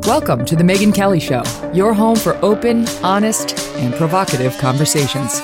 Welcome to The Megyn Kelly Show, your home for open, honest, and provocative conversations.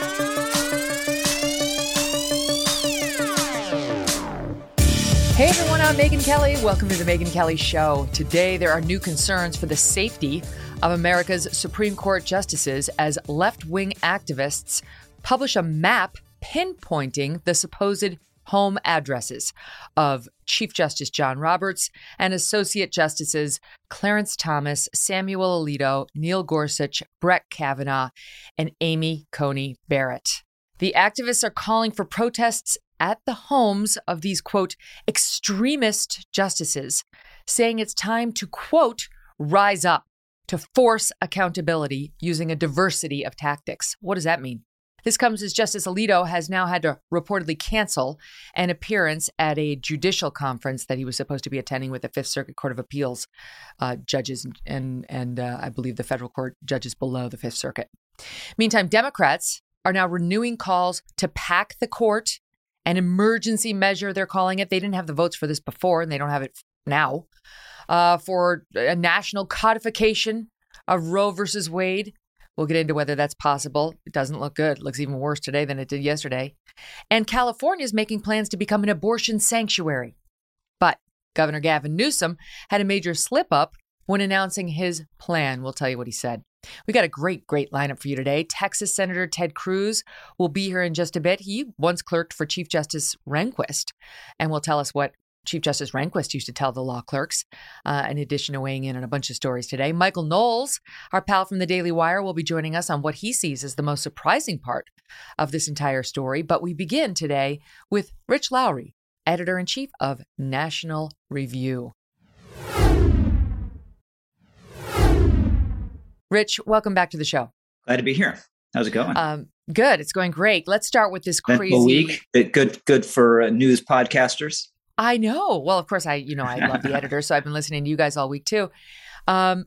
Hey everyone, I'm Megyn Kelly. Welcome to The Megyn Kelly Show. Today, there are new concerns for the safety of America's Supreme Court justices as left-wing activists publish a map pinpointing the supposed home addresses of Chief Justice John Roberts and Associate Justices Clarence Thomas, Samuel Alito, Neil Gorsuch, Brett Kavanaugh, and Amy Coney Barrett. The activists are calling for protests at the homes of these, quote, extremist justices, saying it's time to, quote, rise up to force accountability using a diversity of tactics. What does that mean? This comes as Justice Alito has now had to reportedly cancel an appearance at a judicial conference that he was supposed to be attending with the Fifth Circuit Court of Appeals judges and I believe the federal court judges below the Fifth Circuit. Meantime, Democrats are now renewing calls to pack the court, an emergency measure, they're calling it. They didn't have the votes for this before, and they don't have it now, for a national codification of Roe versus Wade. We'll get into whether that's possible. It doesn't look good. It looks even worse today than it did yesterday. And California is making plans to become an abortion sanctuary. But Governor Gavin Newsom had a major slip up when announcing his plan. We'll tell you what he said. We got a great lineup for you today. Texas Senator Ted Cruz will be here in just a bit. He once clerked for Chief Justice Rehnquist and will tell us what Chief Justice Rehnquist used to tell the law clerks, in addition to weighing in on a bunch of stories today. Michael Knowles, our pal from the Daily Wire, will be joining us on what he sees as the most surprising part of this entire story. But we begin today with Rich Lowry, editor-in-chief of National Review. Rich, welcome back to the show. Glad to be here. How's it going? Good. It's going great. Let's start with this crazy week. Good for news podcasters. I know. Well, of course, I love the editor, so I've been listening to you guys all week too. Can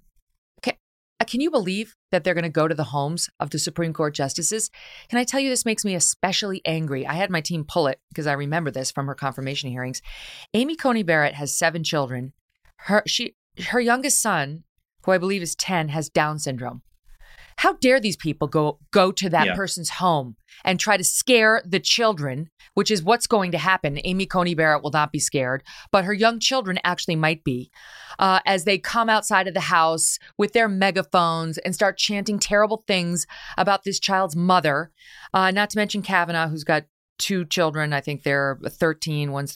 you believe that they're going to go to the homes of the Supreme Court justices? Can I tell you, this makes me especially angry. I had my team pull it because I remember this from her confirmation hearings. Amy Coney Barrett has 7 children. Her youngest son, who I believe is 10, has Down syndrome. How dare these people go to that person's home and try to scare the children, which is what's going to happen. Amy Coney Barrett will not be scared, but her young children actually might be, as they come outside of the house with their megaphones and start chanting terrible things about this child's mother, not to mention Kavanaugh, who's got 2 children. I think they're 13, one's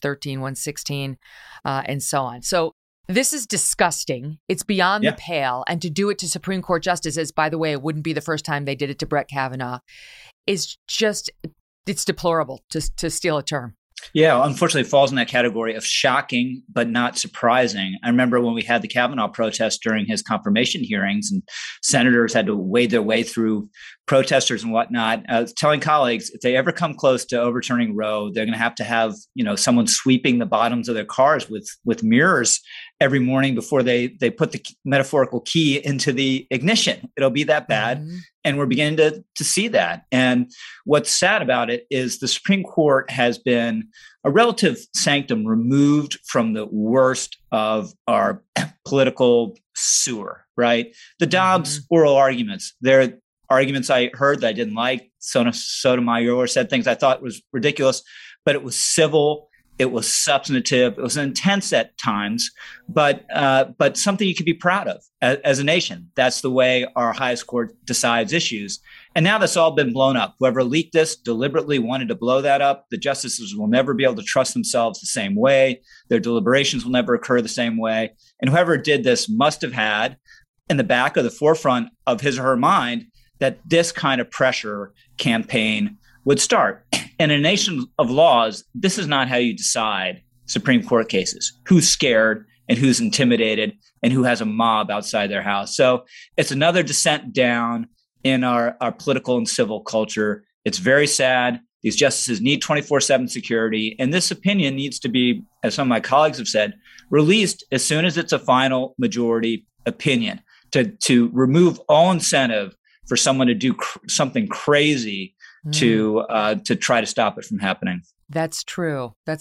16, and so on. So this is disgusting. It's beyond the pale. And to do it to Supreme Court justices, by the way, it wouldn't be the first time they did it to Brett Kavanaugh, is just, it's deplorable, to steal a term. Yeah, unfortunately, it falls in that category of shocking, but not surprising. I remember when we had the Kavanaugh protest during his confirmation hearings, and senators had to wade their way through protesters and whatnot. I was telling colleagues, if they ever come close to overturning Roe, they're going to have someone sweeping the bottoms of their cars with mirrors every morning before they put the metaphorical key into the ignition. It'll be that bad. Mm-hmm. And we're beginning to see that. And what's sad about it is the Supreme Court has been a relative sanctum removed from the worst of our political sewer, right? The Dobbs oral arguments, they're arguments I heard that I didn't like. Sotomayor said things I thought was ridiculous, but it was civil. It was substantive. It was intense at times, but something you could be proud of as a nation. That's the way our highest court decides issues. And now that's all been blown up. Whoever leaked this deliberately wanted to blow that up. The justices will never be able to trust themselves the same way. Their deliberations will never occur the same way. And whoever did this must have had in the back of the forefront of his or her mind that this kind of pressure campaign would start. And in a nation of laws, this is not how you decide Supreme Court cases. Who's scared and who's intimidated and who has a mob outside their house. So it's another descent down in our political and civil culture. It's very sad. These justices need 24/7 security. And this opinion needs to be, as some of my colleagues have said, released as soon as it's a final majority opinion to remove all incentive for someone to do something crazy to try to stop it from happening. That's true. That's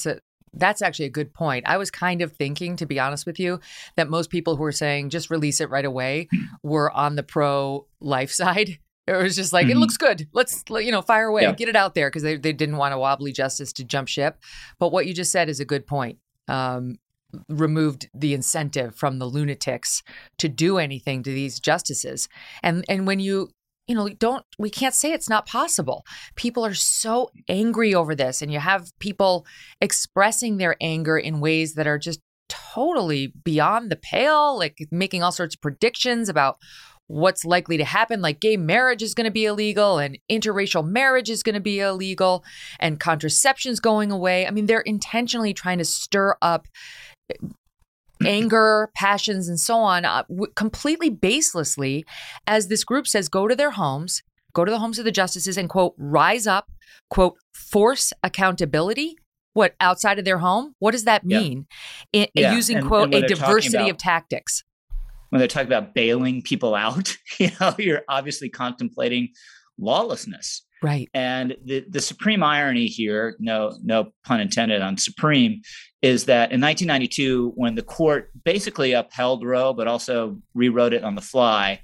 That's actually a good point. I was kind of thinking, to be honest with you, that most people who were saying just release it right away were on the pro-life side. It was just like, it looks good. Let's, fire away, get it out there, because they didn't want a wobbly justice to jump ship. But what you just said is a good point. Removed the incentive from the lunatics to do anything to these justices. And when we can't say it's not possible. People are so angry over this, and you have people expressing their anger in ways that are just totally beyond the pale, like making all sorts of predictions about what's likely to happen, like gay marriage is going to be illegal and interracial marriage is going to be illegal and contraception's going away. I mean, they're intentionally trying to stir up anger, passions, and so on, completely baselessly, as this group says, go to the homes of the justices and, quote, rise up, quote, force accountability. What, outside of their home? What does that mean? Using, quote, a diversity of tactics. When they're talking about bailing people out, you're obviously contemplating lawlessness. Right. And the supreme irony here, no pun intended on supreme, is that in 1992, when the court basically upheld Roe, but also rewrote it on the fly,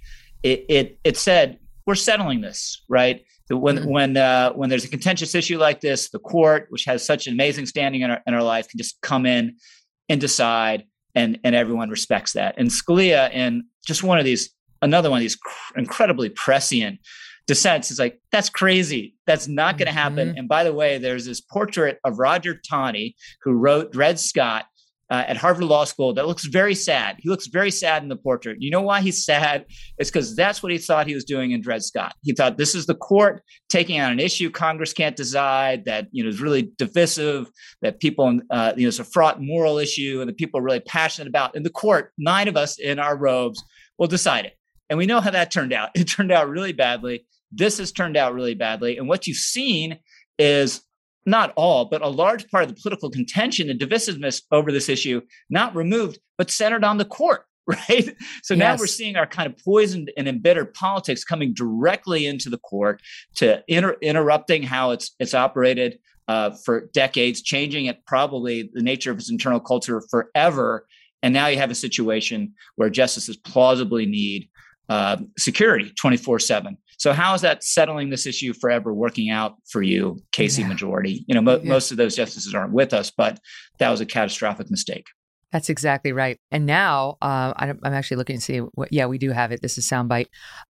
it said, we're settling this, right? When there's a contentious issue like this, the court, which has such an amazing standing in our life, can just come in and decide. And everyone respects that. And Scalia, in just another one of these incredibly prescient dissents, is like, that's crazy. That's not going to happen. And by the way, there's this portrait of Roger Taney, who wrote Dred Scott at Harvard Law School, that looks very sad. He looks very sad in the portrait. You know why he's sad? It's because that's what he thought he was doing in Dred Scott. He thought, this is the court taking on an issue Congress can't decide, that is really divisive, that people it's a fraught moral issue, and that people are really passionate about. And the court, 9 of us in our robes, will decide it. And we know how that turned out. It turned out really badly. This has turned out really badly. And what you've seen is not all, but a large part of the political contention and divisiveness over this issue, not removed, but centered on the court, right? So now we're seeing our kind of poisoned and embittered politics coming directly into the court, to interrupting how it's operated for decades, changing it, probably the nature of its internal culture forever. And now you have a situation where justices plausibly need security 24/7. So how is that settling this issue forever working out for you, Casey Majority? Most of those justices aren't with us, but that was a catastrophic mistake. That's exactly right. And now I'm actually looking to see we do have it. This is soundbite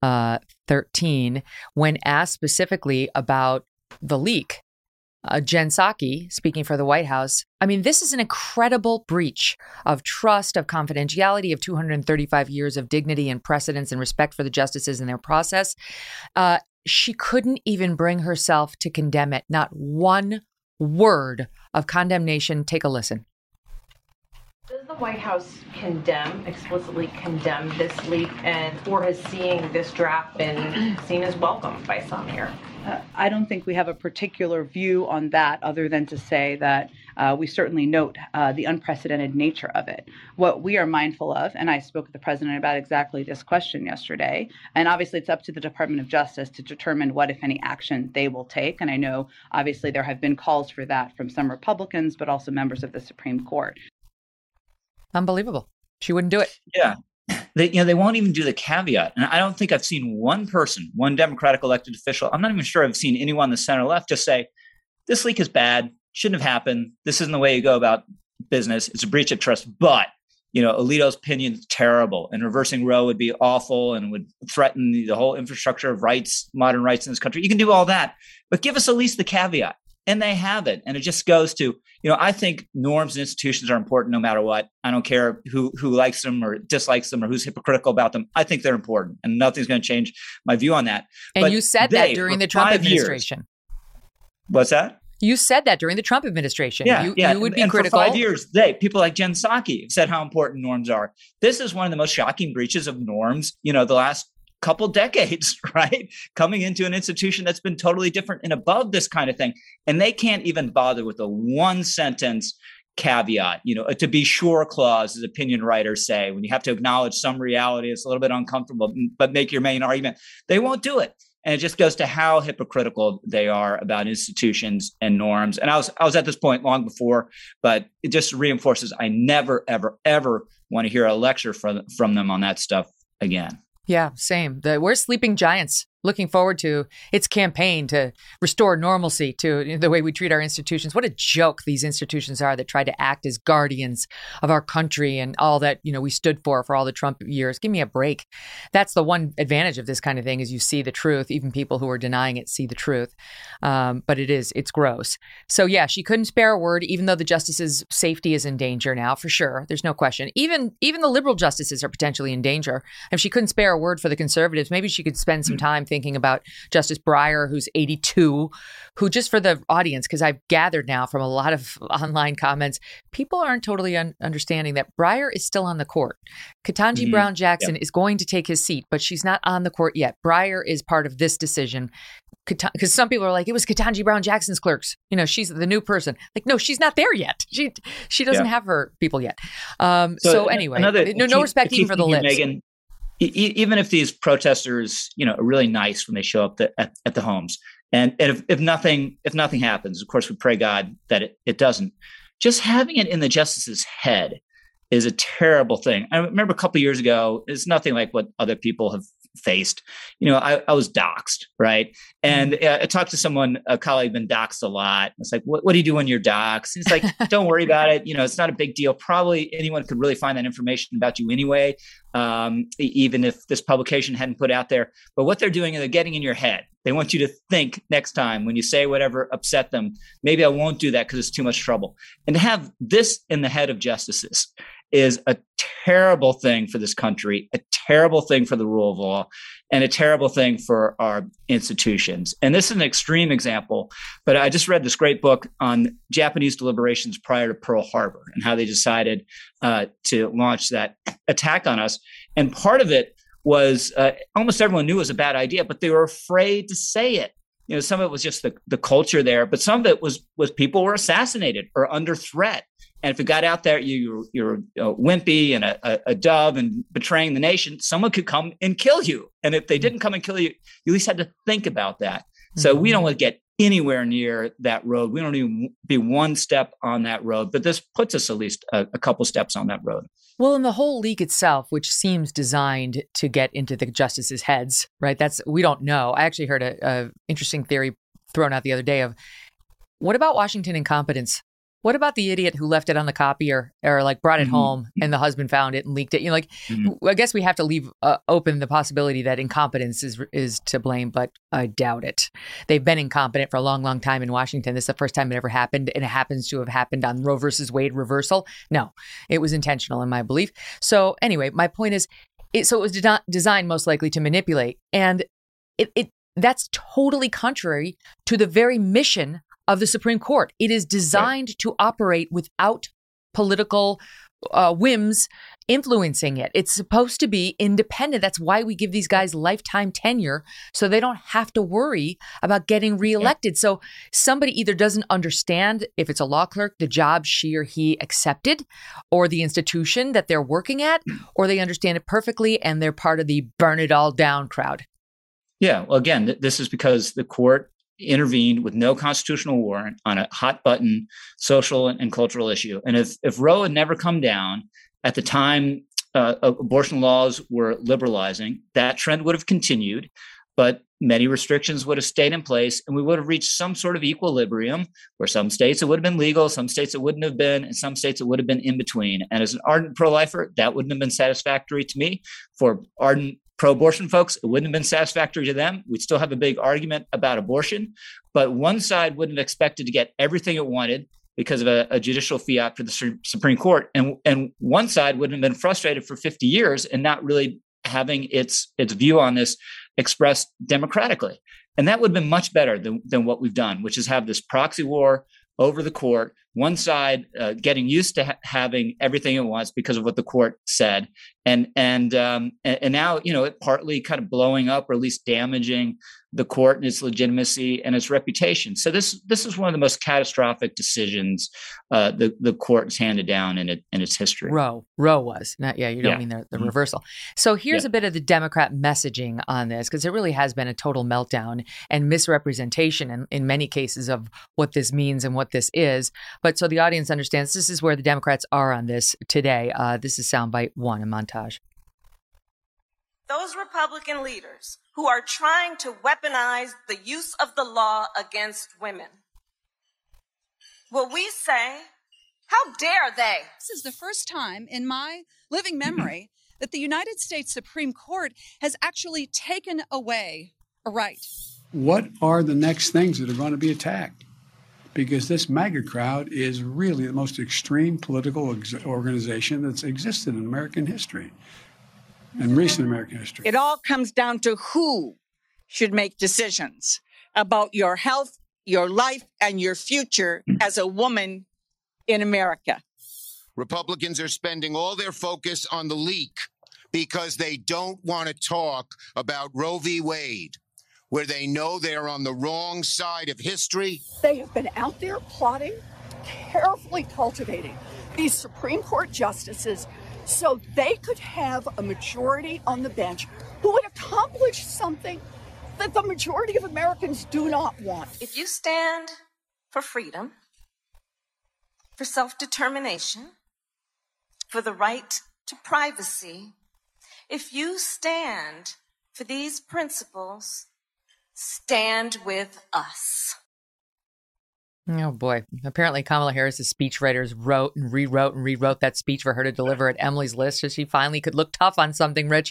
13. When asked specifically about the leak, Jen Psaki, speaking for the White House, I mean, this is an incredible breach of trust, of confidentiality, of 235 years of dignity and precedence and respect for the justices and their process. She couldn't even bring herself to condemn it. Not one word of condemnation. Take a listen. Does the White House explicitly condemn this leak, or has seeing this draft been seen as welcome by some here? I don't think we have a particular view on that, other than to say that we certainly note the unprecedented nature of it. What we are mindful of, and I spoke with the president about exactly this question yesterday, and obviously it's up to the Department of Justice to determine what, if any, action they will take. And I know, obviously, there have been calls for that from some Republicans, but also members of the Supreme Court. Unbelievable. She wouldn't do it. Yeah. They won't even do the caveat. And I don't think I've seen one person, one Democratic elected official, I'm not even sure I've seen anyone on the center left just say, this leak is bad, shouldn't have happened. This isn't the way you go about business. It's a breach of trust. But, Alito's opinion is terrible, and reversing Roe would be awful and would threaten the whole infrastructure of rights, modern rights in this country. You can do all that, but give us at least the caveat. And they have it. And it just goes to, I think norms and institutions are important no matter what. I don't care who likes them or dislikes them or who's hypocritical about them. I think they're important, and nothing's going to change my view on that. And you said that during the Trump administration. What's that? You said that during the Trump administration. Yeah, you would be critical. For 5 years, people like Jen Psaki have said how important norms are. This is one of the most shocking breaches of norms, the last couple decades, right? Coming into an institution that's been totally different and above this kind of thing. And they can't even bother with a 1-sentence caveat, a to be sure clause, as opinion writers say, when you have to acknowledge some reality, it's a little bit uncomfortable, but make your main argument. They won't do it. And it just goes to how hypocritical they are about institutions and norms. And I was at this point long before, but it just reinforces I never, ever, ever want to hear a lecture from them on that stuff again. Yeah, same. We're sleeping giants. Looking forward to its campaign to restore normalcy to the way we treat our institutions. What a joke these institutions are that try to act as guardians of our country and all that, we stood for all the Trump years. Give me a break. That's the one advantage of this kind of thing is you see the truth. Even people who are denying it see the truth. But it's gross. So yeah, she couldn't spare a word, even though the justices' safety is in danger now, for sure. There's no question. Even the liberal justices are potentially in danger. If she couldn't spare a word for the conservatives, maybe she could spend some time thinking about Justice Breyer, who's 82, who, just for the audience, because I've gathered now from a lot of online comments, people aren't totally understanding that Breyer is still on the court. Ketanji Brown Jackson is going to take his seat, but she's not on the court yet. Breyer is part of this decision. Because some people are like, it was Ketanji Brown Jackson's clerks. She's the new person. Like, no, she's not there yet. She doesn't have her people yet. So anyway, no respect even for the libs. Megyn, even if these protesters, are really nice when they show up at the homes, and if nothing happens, of course we pray God that it doesn't. Just having it in the justice's head is a terrible thing. I remember a couple of years ago, it's nothing like what other people have faced. I was doxxed, right? And I talked to someone, a colleague, been doxxed a lot. It's like, what do you do when you're doxxed? It's like, don't worry about it. It's not a big deal. Probably anyone could really find that information about you anyway, even if this publication hadn't put out there. But what they're doing is they're getting in your head. They want you to think next time when you say whatever upset them, maybe I won't do that because it's too much trouble. And to have this in the head of justices is a terrible thing for this country, a terrible thing for the rule of law, and a terrible thing for our institutions. And this is an extreme example, but I just read this great book on Japanese deliberations prior to Pearl Harbor and how they decided to launch that attack on us. And part of it was almost everyone knew it was a bad idea, but they were afraid to say it. Some of it was just the culture there, but some of it was people were assassinated or under threat. And if it got out there, you're wimpy and a dove and betraying the nation, someone could come and kill you. And if they didn't come and kill you, you at least had to think about that. So we don't want to get anywhere near that road. We don't even be one step on that road. But this puts us at least a couple steps on that road. Well, and the whole leak itself, which seems designed to get into the justices' heads, right? We don't know. I actually heard a interesting theory thrown out the other day of, what about Washington incompetence? What about the idiot who left it on the copier or brought it home and the husband found it and leaked it? I guess we have to leave open the possibility that incompetence is to blame, but I doubt it. They've been incompetent for a long, long time in Washington. This is the first time it ever happened, and it happens to have happened on Roe versus Wade reversal. No, it was intentional in my belief. So anyway, my point is, it was designed most likely to manipulate, and that's totally contrary to the very mission of the Supreme Court. It is designed to operate without political whims influencing it. It's supposed to be independent. That's why we give these guys lifetime tenure, so they don't have to worry about getting reelected. So somebody either doesn't understand, if it's a law clerk, the job she or he accepted, or the institution that they're working at, or they understand it perfectly and they're part of the burn it all down crowd. Yeah. Well, again, this is because the court intervened with no constitutional warrant on a hot button social and cultural issue. And if Roe had never come down at the time abortion laws were liberalizing, that trend would have continued, but many restrictions would have stayed in place, and we would have reached some sort of equilibrium where some states it would have been legal, some states it wouldn't have been, and some states it would have been in between. And as an ardent pro-lifer, that wouldn't have been satisfactory to me. For ardent pro-abortion folks, it wouldn't have been satisfactory to them. We'd still have a big argument about abortion, but one side wouldn't have expected to get everything it wanted because of a judicial fiat for the Supreme Court. And one side wouldn't have been frustrated for 50 years and not really having its view on this expressed democratically. And that would have been much better than what we've done, which is have this proxy war over the court one side getting used to having everything it wants because of what the court said, and now it partly kind of blowing up or at least damaging the court and its legitimacy and its reputation. So this is one of the most catastrophic decisions the court has handed down in its history. Roe was not. Yeah, you don't mean the reversal. So here's a bit of the Democrat messaging on this, because it really has been a total meltdown and misrepresentation in many cases of what this means and what this is. But so the audience understands, this is where the Democrats are on this today. This is soundbite one, a montage. Those Republican leaders who are trying to weaponize the use of the law against women, will we say, how dare they? This is the first time in my living memory that the United States Supreme Court has actually taken away a right. What are the next things that are going to be attacked? Because this MAGA crowd is really the most extreme political organization that's existed in American history. In recent American history. It all comes down to who should make decisions about your health, your life, and your future as a woman in America. Republicans are spending all their focus on the leak because they don't want to talk about Roe v. Wade, where they know they're on the wrong side of history. They have been out there plotting, carefully cultivating these Supreme Court justices so they could have a majority on the bench who would accomplish something that the majority of Americans do not want. If you stand for freedom, for self-determination, for the right to privacy, if you stand for these principles, stand with us. Oh, boy. Apparently, Kamala Harris's speechwriters wrote and rewrote that speech for her to deliver at Emily's List so she finally could look tough on something, Rich.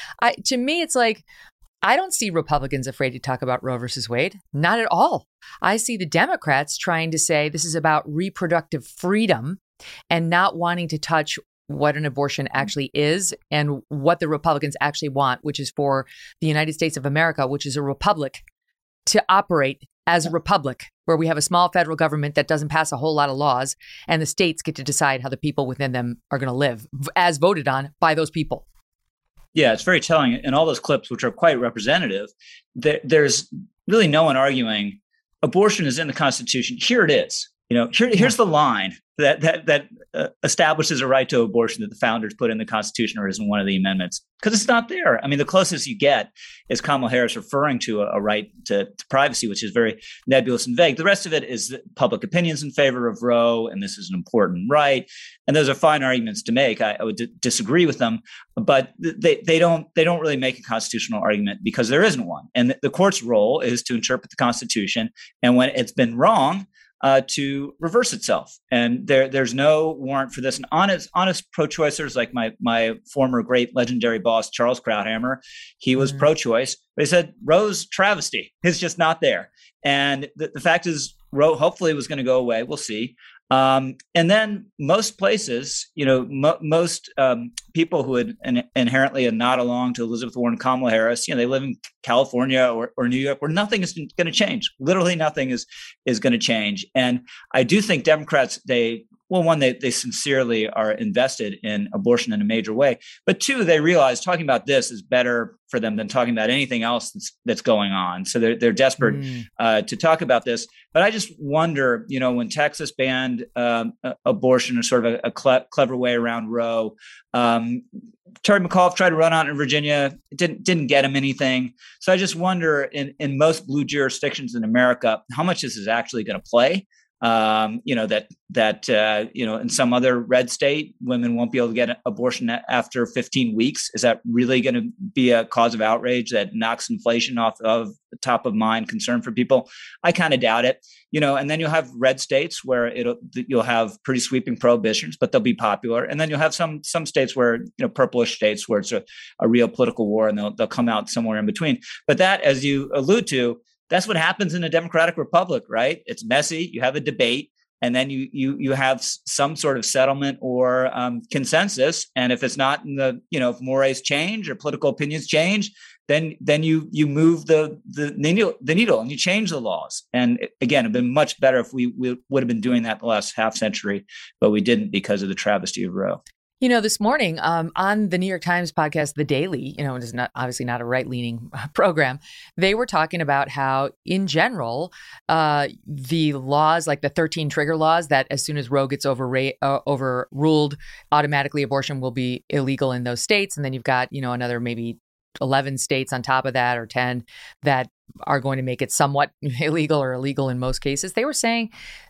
To me, it's like, I don't see Republicans afraid to talk about Roe versus Wade. Not at all. I see the Democrats trying to say this is about reproductive freedom and not wanting to touch what an abortion actually is and what the Republicans actually want, which is for the United States of America, which is a republic, to operate as a republic where we have a small federal government that doesn't pass a whole lot of laws and the states get to decide how the people within them are going to live as voted on by those people. Yeah, it's very telling. In all those clips, which are quite representative, there's really no one arguing abortion is in the Constitution. Here it is. Here's the line that establishes a right to abortion that the founders put in the Constitution or is in one of the amendments, because it's not there. I mean, the closest you get is Kamala Harris referring to a right to privacy, which is very nebulous and vague. The rest of it is public opinions in favor of Roe, and this is an important right. And those are fine arguments to make. I would disagree with them, but they don't really make a constitutional argument because there isn't one. And the court's role is to interpret the Constitution, and when it's been wrong, to reverse itself. And there's no warrant for this. And honest pro-choicers like my former great legendary boss, Charles Krauthammer, he was pro-choice, but he said Roe's travesty. It's just not there. And the fact is Roe hopefully was going to go away. We'll see. And then most places, most people who would inherently nod along to Elizabeth Warren, Kamala Harris, they live in California or New York, where nothing is going to change. Literally nothing is going to change. And I do think Democrats, they sincerely are invested in abortion in a major way. But two, they realize talking about this is better for them than talking about anything else that's going on. So they're desperate to talk about this. But I just wonder, when Texas banned abortion in sort of a clever way around Roe, Terry McAuliffe tried to run out in Virginia. It didn't get him anything. So I just wonder, in most blue jurisdictions in America, how much this is actually going to play. In some other red state, women won't be able to get an abortion after 15 weeks. Is that really going to be a cause of outrage that knocks inflation off of the top of mind concern for people? I kind of doubt it. And then you'll have red states where you'll have pretty sweeping prohibitions, but they'll be popular. And then you'll have some states where, purplish states where it's a real political war, and they'll come out somewhere in between. But that, as you allude to, that's what happens in a democratic republic, right? It's messy. You have a debate, and then you have some sort of settlement or consensus. And if it's not in if mores change or political opinions change, then you move the needle and you change the laws. And again, it'd been much better if we would have been doing that the last half century, but we didn't because of the travesty of Roe. This morning on the New York Times podcast, The Daily, it is obviously not a right-leaning program. They were talking about how, in general, the laws, like the 13 trigger laws, that as soon as Roe gets overruled, automatically abortion will be illegal in those states. And then you've got, another maybe 11 states on top of that, or 10 that are going to make it somewhat illegal or illegal in most cases. They were saying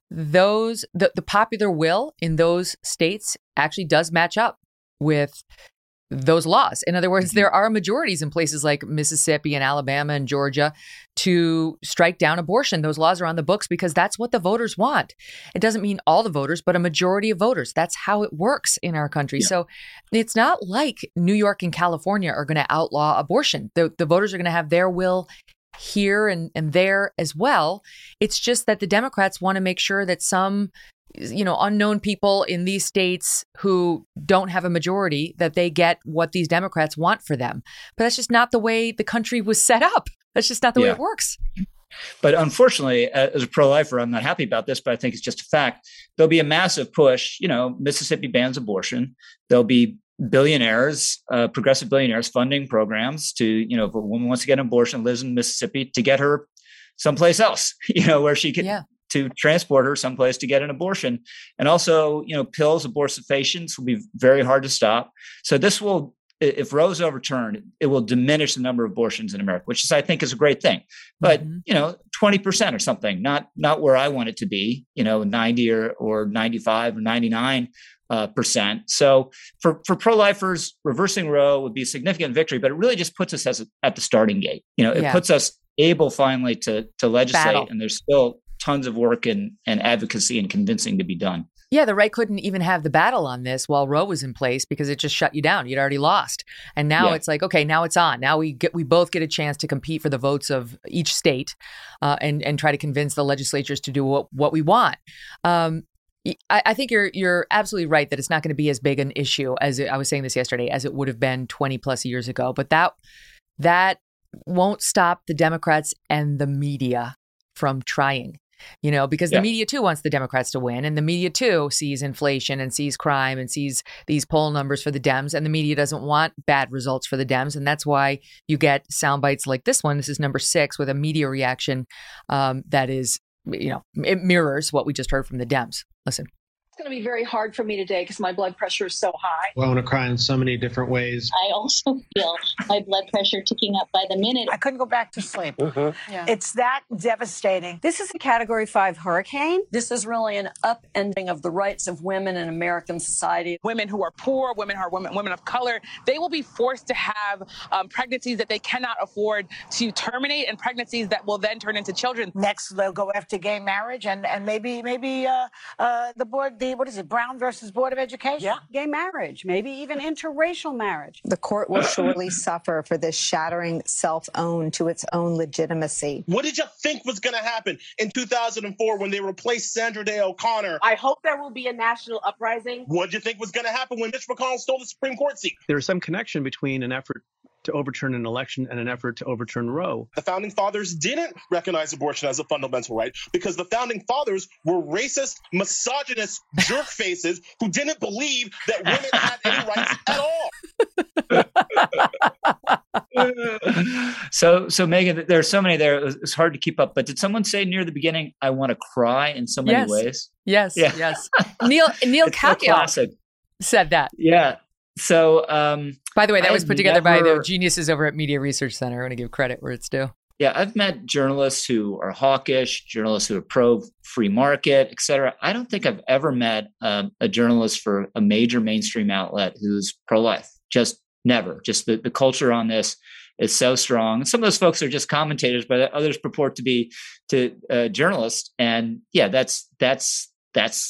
the popular will in those states actually does match up with those laws. In other words, there are majorities in places like Mississippi and Alabama and Georgia to strike down abortion. Those laws are on the books because that's what the voters want. It doesn't mean all the voters, but a majority of voters. That's how it works in our country. Yeah. So it's not like New York and California are going to outlaw abortion. The voters are going to have their will here and there as well. It's just that the Democrats want to make sure that some unknown people in these states who don't have a majority, that they get what these Democrats want for them. But that's just not the way the country was set up. That's just not the way it works. But unfortunately, as a pro-lifer, I'm not happy about this, but I think it's just a fact. There'll be a massive push. Mississippi bans abortion. There'll be billionaires, progressive billionaires funding programs to, if a woman wants to get an abortion, lives in Mississippi, to get her someplace else, where she could to transport her someplace to get an abortion. And also, pills, abortifacients will be very hard to stop. So this will, if Roe is overturned, it will diminish the number of abortions in America, which I think is a great thing. But, 20% or something, not where I want it to be, 90 or 95 or 99%. So for pro-lifers, reversing Roe would be a significant victory, but it really just puts us at the starting gate. It puts us able finally to legislate. Battle. And there's still tons of work and advocacy and convincing to be done. Yeah, the right couldn't even have the battle on this while Roe was in place because it just shut you down. You'd already lost. And now it's like, okay, now it's on. Now we both get a chance to compete for the votes of each state and try to convince the legislatures to do what we want. I think you're absolutely right that it's not going to be as big an issue as I was saying this yesterday, as it would have been 20 plus years ago. But that won't stop the Democrats and the media from trying. Because the media too wants the Democrats to win, and the media too sees inflation and sees crime and sees these poll numbers for the Dems, and the media doesn't want bad results for the Dems. And that's why you get sound bites like this one. This is number 6 with a media reaction that is, it mirrors what we just heard from the Dems. Listen. It's going to be very hard for me today because my blood pressure is so high. Well, I want to cry in so many different ways. I also feel my blood pressure ticking up by the minute. I couldn't go back to sleep. Mm-hmm. Yeah. It's that devastating. This is a Category 5 hurricane. This is really an upending of the rights of women in American society. Women who are poor, women of color, they will be forced to have pregnancies that they cannot afford to terminate, and pregnancies that will then turn into children. Next, they'll go after gay marriage and maybe the board. What is it, Brown versus Board of Education? Yeah. Gay marriage, maybe even interracial marriage. The court will surely suffer for this shattering self-own to its own legitimacy. What did you think was going to happen in 2004 when they replaced Sandra Day O'Connor? I hope there will be a national uprising. What did you think was going to happen when Mitch McConnell stole the Supreme Court seat? There's some connection between an effort to overturn an election and an effort to overturn Roe. The founding fathers didn't recognize abortion as a fundamental right because the founding fathers were racist, misogynist jerk faces who didn't believe that women had any rights at all. So Megan, there are so many there. It's hard to keep up. But did someone say near the beginning, I want to cry in so many ways? Yes. Neil Katyal said that. Yeah. So, by the way, that was put together by the geniuses over at Media Research Center. I want to give credit where it's due. Yeah, I've met journalists who are hawkish, journalists who are pro-free market, et cetera. I don't think I've ever met a journalist for a major mainstream outlet who's pro-life. Just never. Just the culture on this is so strong. Some of those folks are just commentators, but others purport to be journalists. And yeah, that's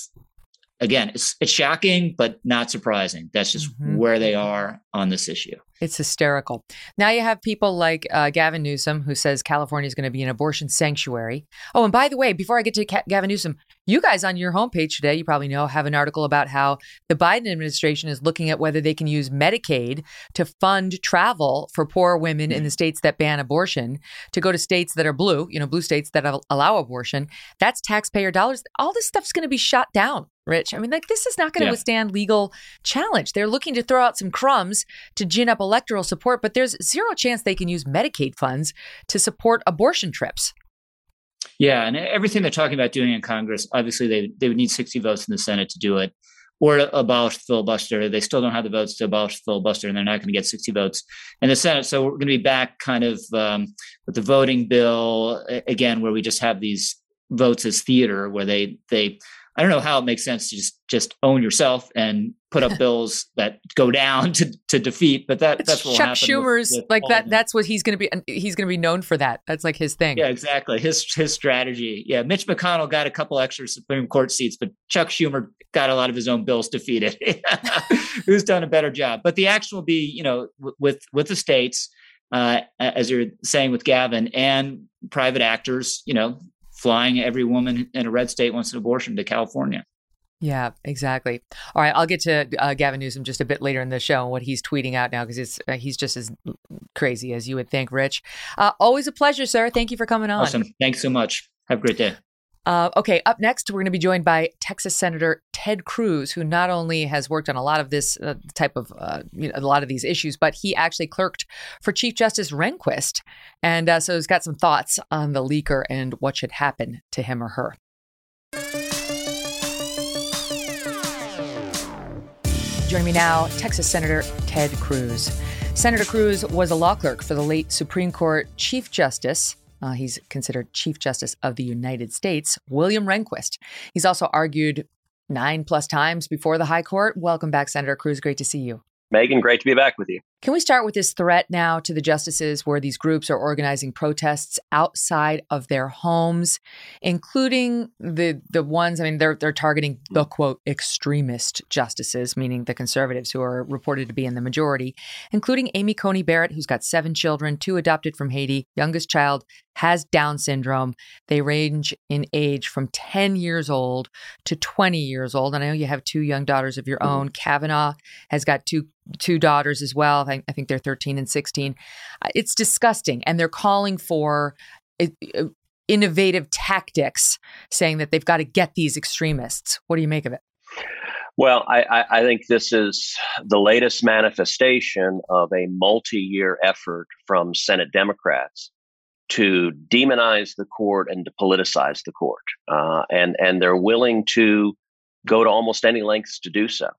again, it's shocking, but not surprising. That's just where they are on this issue. It's hysterical. Now you have people like Gavin Newsom, who says California is going to be an abortion sanctuary. Oh, and by the way, before I get to Gavin Newsom, you guys on your homepage today, you probably know, have an article about how the Biden administration is looking at whether they can use Medicaid to fund travel for poor women in the states that ban abortion to go to states that are blue, blue states that allow abortion. That's taxpayer dollars. All this stuff's going to be shot down, Rich. I mean, this is not going to withstand legal challenge. They're looking to throw out some crumbs to gin up electoral support, but there's zero chance they can use Medicaid funds to support abortion trips. Yeah, and everything they're talking about doing in Congress, obviously they would need 60 votes in the Senate to do it, or to abolish filibuster. They still don't have the votes to abolish filibuster, and they're not going to get 60 votes in the Senate. So we're going to be back kind of with the voting bill again, where we just have these votes as theater, where they I don't know how it makes sense to just own yourself and put up bills that go down to defeat, but that's what will Chuck happen. Schumer's with like that. That's what he's going to be. He's going to be known for that. That's like his thing. Yeah, exactly. His strategy. Yeah, Mitch McConnell got a couple extra Supreme Court seats, but Chuck Schumer got a lot of his own bills defeated. Who's done a better job? But the action will be, with the states, as you're saying with Gavin, and private actors, flying every woman in a red state wants an abortion to California. Yeah, exactly. All right, I'll get to Gavin Newsom just a bit later in the show and what he's tweeting out now, because he's just as crazy as you would think, Rich. Always a pleasure, sir. Thank you for coming on. Awesome. Thanks so much. Have a great day. Okay, up next, we're going to be joined by Texas Senator Ted Cruz, who not only has worked on a lot of this type of, a lot of these issues, but he actually clerked for Chief Justice Rehnquist. And so he's got some thoughts on the leaker and what should happen to him or her. Joining me now, Texas Senator Ted Cruz. Senator Cruz was a law clerk for the late Supreme Court Chief Justice. He's considered Chief Justice of the United States, William Rehnquist. He's also argued 9+ times before the High Court. Welcome back, Senator Cruz. Great to see you. Megan, great to be back with you. Can we start with this threat now to the justices where these groups are organizing protests outside of their homes, including the ones, they're targeting the, quote, extremist justices, meaning the conservatives who are reported to be in the majority, including Amy Coney Barrett, who's got 7 children, 2 adopted from Haiti. Youngest child has Down syndrome. They range in age from 10 years old to 20 years old. And I know you have 2 young daughters of your own. Kavanaugh has got two daughters as well. I think they're 13 and 16. It's disgusting. And they're calling for innovative tactics, saying that they've got to get these extremists. What do you make of it? Well, I think this is the latest manifestation of a multi-year effort from Senate Democrats to demonize the court and to politicize the court. And they're willing to go to almost any lengths to do so.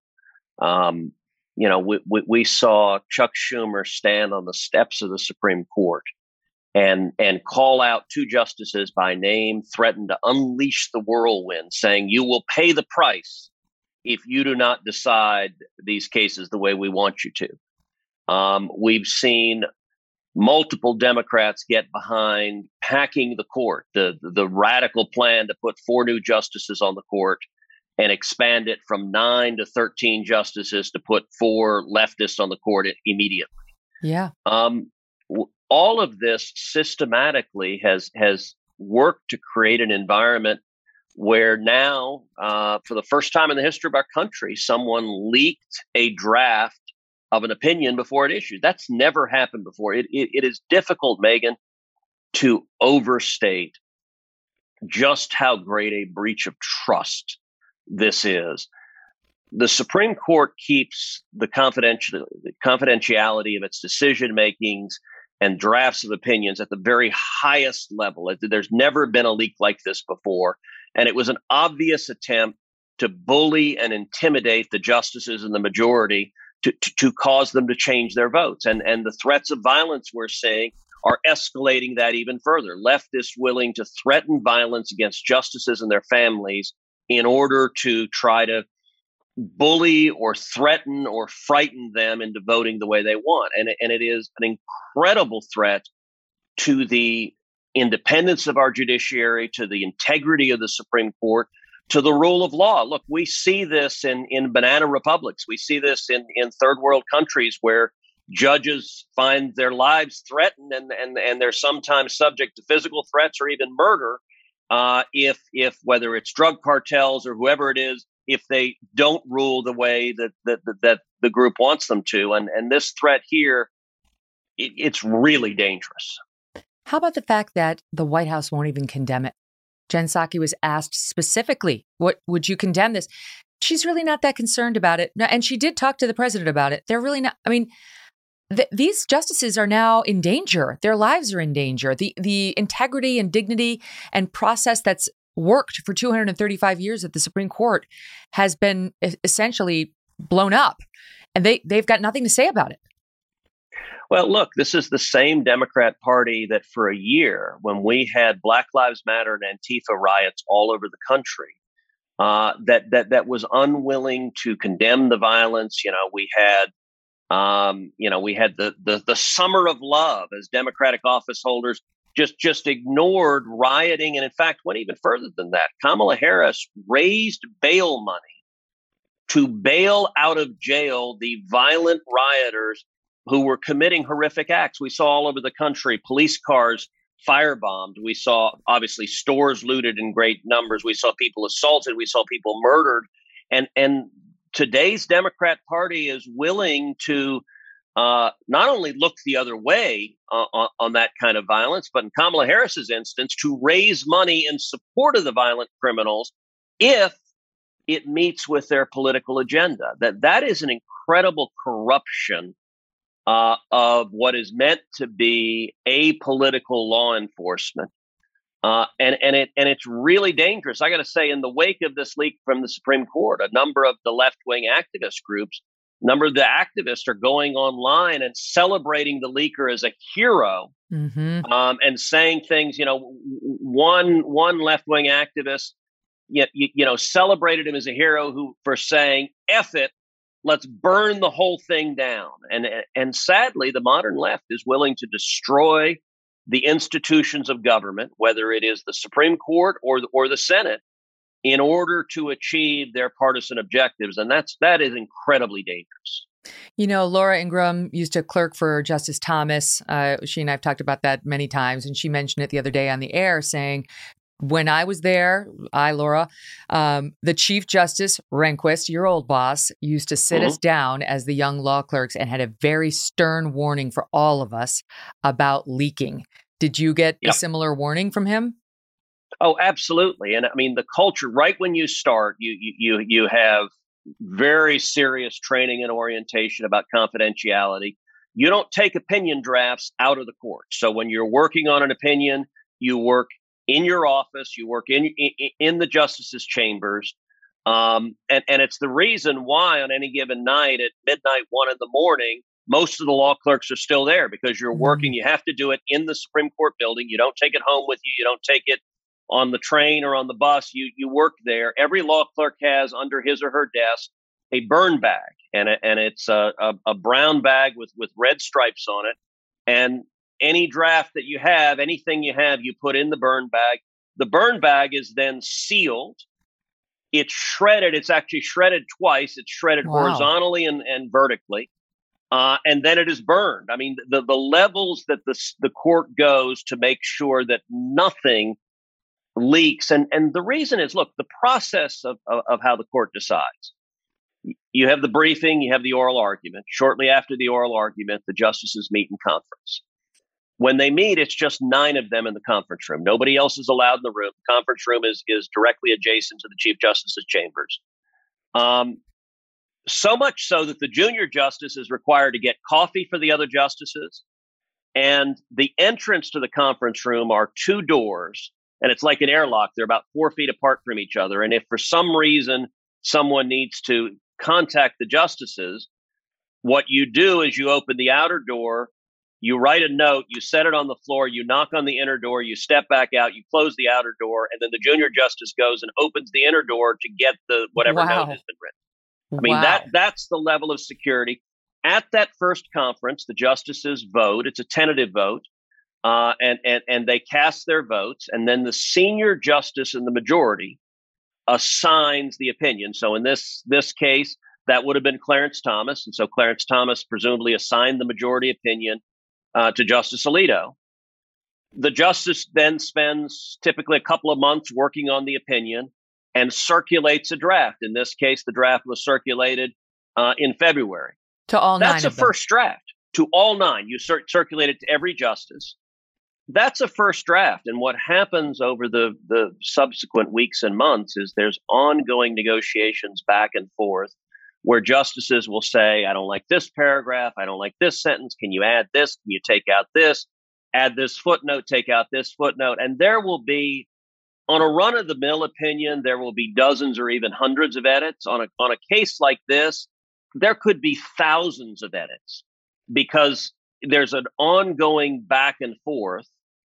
We saw Chuck Schumer stand on the steps of the Supreme Court and call out 2 justices by name, threaten to unleash the whirlwind, saying, "You will pay the price if you do not decide these cases the way we want you to." We've seen multiple Democrats get behind packing the court, the radical plan to put 4 new justices on the court and expand it from 9 to 13 justices to put 4 leftists on the court immediately. Yeah. All of this systematically has worked to create an environment where now, for the first time in the history of our country, someone leaked a draft of an opinion before it issued. That's never happened before. It is difficult, Megan, to overstate just how great a breach of trust this is. The Supreme Court keeps the confidentiality of its decision makings and drafts of opinions at the very highest level. There's never been a leak like this before. And it was an obvious attempt to bully and intimidate the justices in the majority to cause them to change their votes. And the threats of violence we're seeing are escalating that even further. Leftists willing to threaten violence against justices and their families in order to try to bully or threaten or frighten them into voting the way they want. And it is an incredible threat to the independence of our judiciary, to the integrity of the Supreme Court, to the rule of law. Look, we see this in banana republics. We see this in third world countries where judges find their lives threatened, and they're sometimes subject to physical threats or even murder if whether it's drug cartels or whoever it is, if they don't rule the way that the group wants them to. And this threat here, it's really dangerous. How about the fact that the White House won't even condemn it? Jen Psaki was asked specifically, what would you condemn this? She's really not that concerned about it. And she did talk to the president about it. They're really not. I mean, these justices are now in danger. Their lives are in danger. The integrity and dignity and process that's worked for 235 years at the Supreme Court has been essentially blown up. And they've got nothing to say about it. Well, look, this is the same Democrat Party that for a year, when we had Black Lives Matter and Antifa riots all over the country, that was unwilling to condemn the violence. We had the Summer of Love as Democratic office holders just ignored rioting, and in fact went even further than that. Kamala Harris raised bail money to bail out of jail the violent rioters who were committing horrific acts. We saw all over the country police cars firebombed. We saw, obviously, stores looted in great numbers. We saw people assaulted. We saw people murdered. And today's Democrat Party is willing to not only look the other way on that kind of violence, but in Kamala Harris's instance, to raise money in support of the violent criminals if it meets with their political agenda. That is an incredible corruption of what is meant to be apolitical law enforcement. And it's really dangerous. I got to say, in the wake of this leak from the Supreme Court, a number of the left-wing activist groups, a number of the activists are going online and celebrating the leaker as a hero, and saying things. One left-wing activist, celebrated him as a hero for saying, "F it, let's burn the whole thing down." And sadly, the modern left is willing to destroy the institutions of government, whether it is the Supreme Court or the Senate, in order to achieve their partisan objectives. And that is incredibly dangerous. Laura Ingraham used to clerk for Justice Thomas. She and I have talked about that many times. And she mentioned it the other day on the air, saying, when I was there, Laura, the Chief Justice Rehnquist, your old boss, used to sit us down as the young law clerks and had a very stern warning for all of us about leaking. Did you get a similar warning from him? Oh, absolutely. And I mean, the culture, right when you start, you have very serious training and orientation about confidentiality. You don't take opinion drafts out of the court. So when you're working on an opinion, you work in your office, you work in the justices' chambers. And it's the reason why on any given night at midnight, 1 a.m, most of the law clerks are still there, because you're working. You have to do it in the Supreme Court building. You don't take it home with you. You don't take it on the train or on the bus. You work there. Every law clerk has under his or her desk a burn bag, and it's a brown bag with red stripes on it. And any draft that you have, anything you have, you put in the burn bag. The burn bag is then sealed. It's shredded. It's actually shredded twice. It's shredded horizontally and vertically. And then it is burned. I mean, the levels that the court goes to make sure that nothing leaks. And the reason is, look, the process of how the court decides. You have the briefing, you have the oral argument. Shortly after the oral argument, the justices meet in conference. When they meet, it's just 9 of them in the conference room. Nobody else is allowed in the room. The conference room is directly adjacent to the Chief Justice's chambers. So much so that the junior justice is required to get coffee for the other justices. And the entrance to the conference room are 2 doors, and it's like an airlock. They're about 4 feet apart from each other. And if for some reason someone needs to contact the justices, what you do is you open the outer door, you write a note, you set it on the floor, you knock on the inner door, you step back out, you close the outer door, and then the junior justice goes and opens the inner door to get the whatever note has been written. I mean, that's the level of security. At that first conference, the justices vote. It's a tentative vote, and they cast their votes, and then the senior justice in the majority assigns the opinion. So in this case, that would have been Clarence Thomas. And so Clarence Thomas presumably assigned the majority opinion to Justice Alito. The justice then spends typically a couple of months working on the opinion and circulates a draft. In this case, the draft was circulated in February. To all nine. That's a first draft to all nine. You circulate it to every justice. That's a first draft. And what happens over the subsequent weeks and months is there's ongoing negotiations back and forth where justices will say, I don't like this paragraph. I don't like this sentence. Can you add this? Can you take out this? Add this footnote, take out this footnote. And there will be, on a run-of-the-mill opinion, there will be dozens or even hundreds of edits. On a case like this, there could be thousands of edits because there's an ongoing back and forth.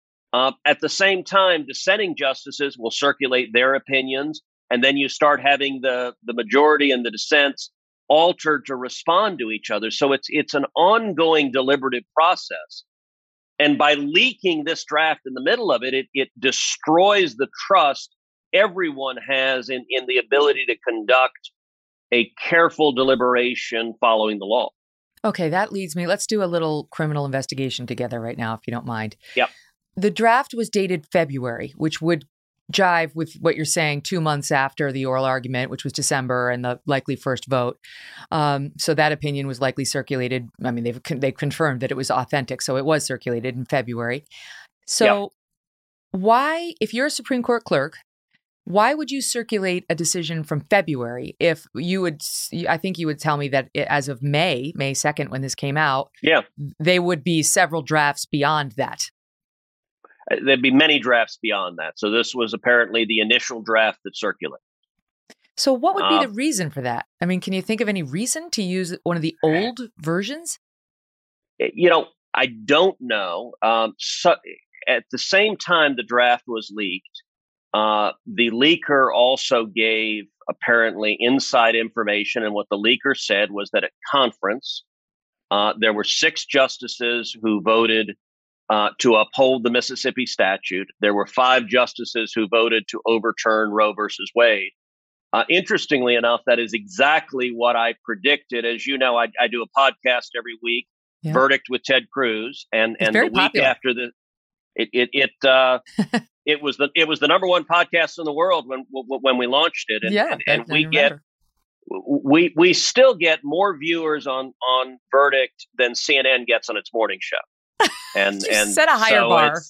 At the same time, dissenting justices will circulate their opinions, and then you start having the majority and the dissents altered to respond to each other. So it's an ongoing deliberative process. And by leaking this draft in the middle of it, it destroys the trust everyone has in the ability to conduct a careful deliberation following the law. Okay, that leads me. Let's do a little criminal investigation together right now, if you don't mind. Yep. The draft was dated February, which would jive with what you're saying 2 months after the oral argument, which was December, and the likely first vote. So that opinion was likely circulated. I mean, they've confirmed that it was authentic. So it was circulated in February. So why, if you're a Supreme Court clerk, why would you circulate a decision from February if you would, I think you would tell me that as of May 2nd, when this came out, they would be several drafts beyond that. There'd be many drafts beyond that. So this was apparently the initial draft that circulated. So what would be the reason for that? I mean, can you think of any reason to use one of the old versions? I don't know. So at the same time the draft was leaked, the leaker also gave apparently inside information. And what the leaker said was that at conference, there were 6 justices who voted to uphold the Mississippi statute. There were 5 justices who voted to overturn Roe versus Wade. Interestingly enough, that is exactly what I predicted. As you know, I do a podcast every week, Verdict with Ted Cruz, and the week popular. After the it was the number one podcast in the world when we launched it, and we still get more viewers on Verdict than CNN gets on its morning show. And set a higher bar.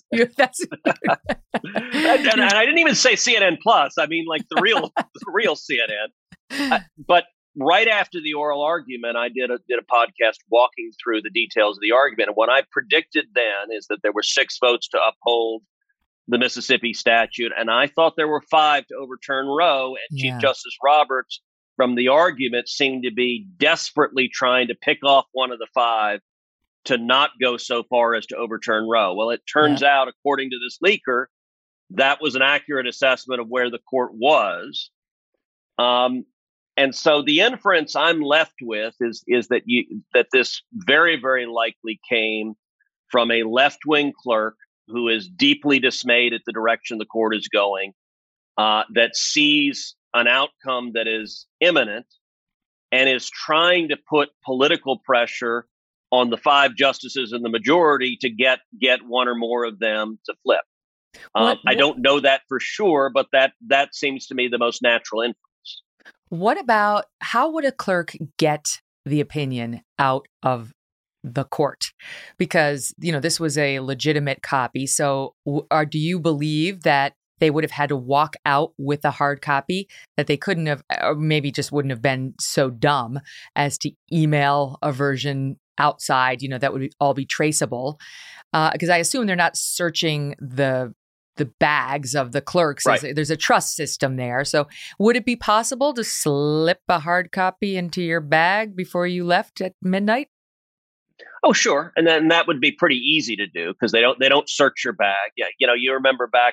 And I didn't even say CNN Plus. I mean, like the real CNN. But right after the oral argument, I did a podcast walking through the details of the argument. And what I predicted then is that there were 6 votes to uphold the Mississippi statute, and I thought there were 5 to overturn Roe. And Chief Justice Roberts, from the argument, seemed to be desperately trying to pick off one of the 5 to not go so far as to overturn Roe. Well, it turns out, according to this leaker, that was an accurate assessment of where the court was. And so the inference I'm left with is that this very, very likely came from a left-wing clerk who is deeply dismayed at the direction the court is going, that sees an outcome that is imminent and is trying to put political pressure on the 5 justices in the majority to get one or more of them to flip. I don't know that for sure, but that seems to me the most natural inference. What about, how would a clerk get the opinion out of the court? Because, this was a legitimate copy. So do you believe that they would have had to walk out with a hard copy, that they couldn't have, or maybe just wouldn't have been so dumb as to email a version outside, that would all be traceable? Because I assume they're not searching the bags of the clerks. Right. There's a trust system there. So would it be possible to slip a hard copy into your bag before you left at midnight? Oh, sure. And then that would be pretty easy to do because they don't search your bag. Yeah. You remember back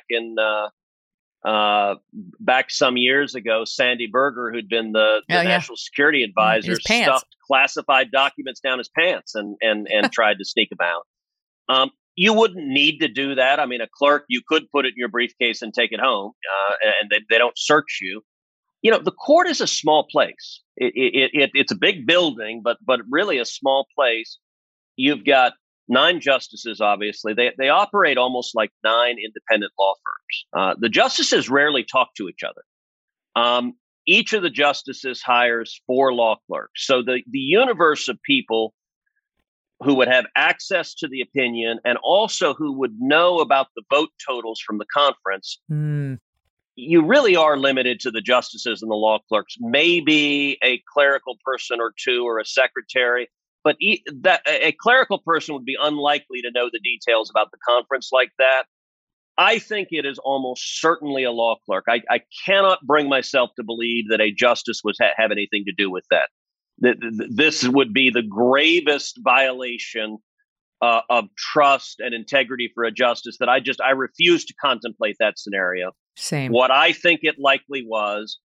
back some years ago, Sandy Berger, who'd been the national security advisor, stuffed classified documents down his pants and tried to sneak them out. You wouldn't need to do that. I mean, a clerk, you could put it in your briefcase and take it home, and they don't search you. the court is a small place. It's a big building, but really a small place. You've got 9 justices, obviously. They operate almost like 9 independent law firms. The justices rarely talk to each other. Each of the justices hires 4 law clerks. So the universe of people who would have access to the opinion and also who would know about the vote totals from the conference, you really are limited to the justices and the law clerks, maybe a clerical person or 2 or a secretary. But a clerical person would be unlikely to know the details about the conference like that. I think it is almost certainly a law clerk. I cannot bring myself to believe that a justice would have anything to do with that. This would be the gravest violation of trust and integrity for a justice that I refuse to contemplate that scenario. Same. What I think it likely was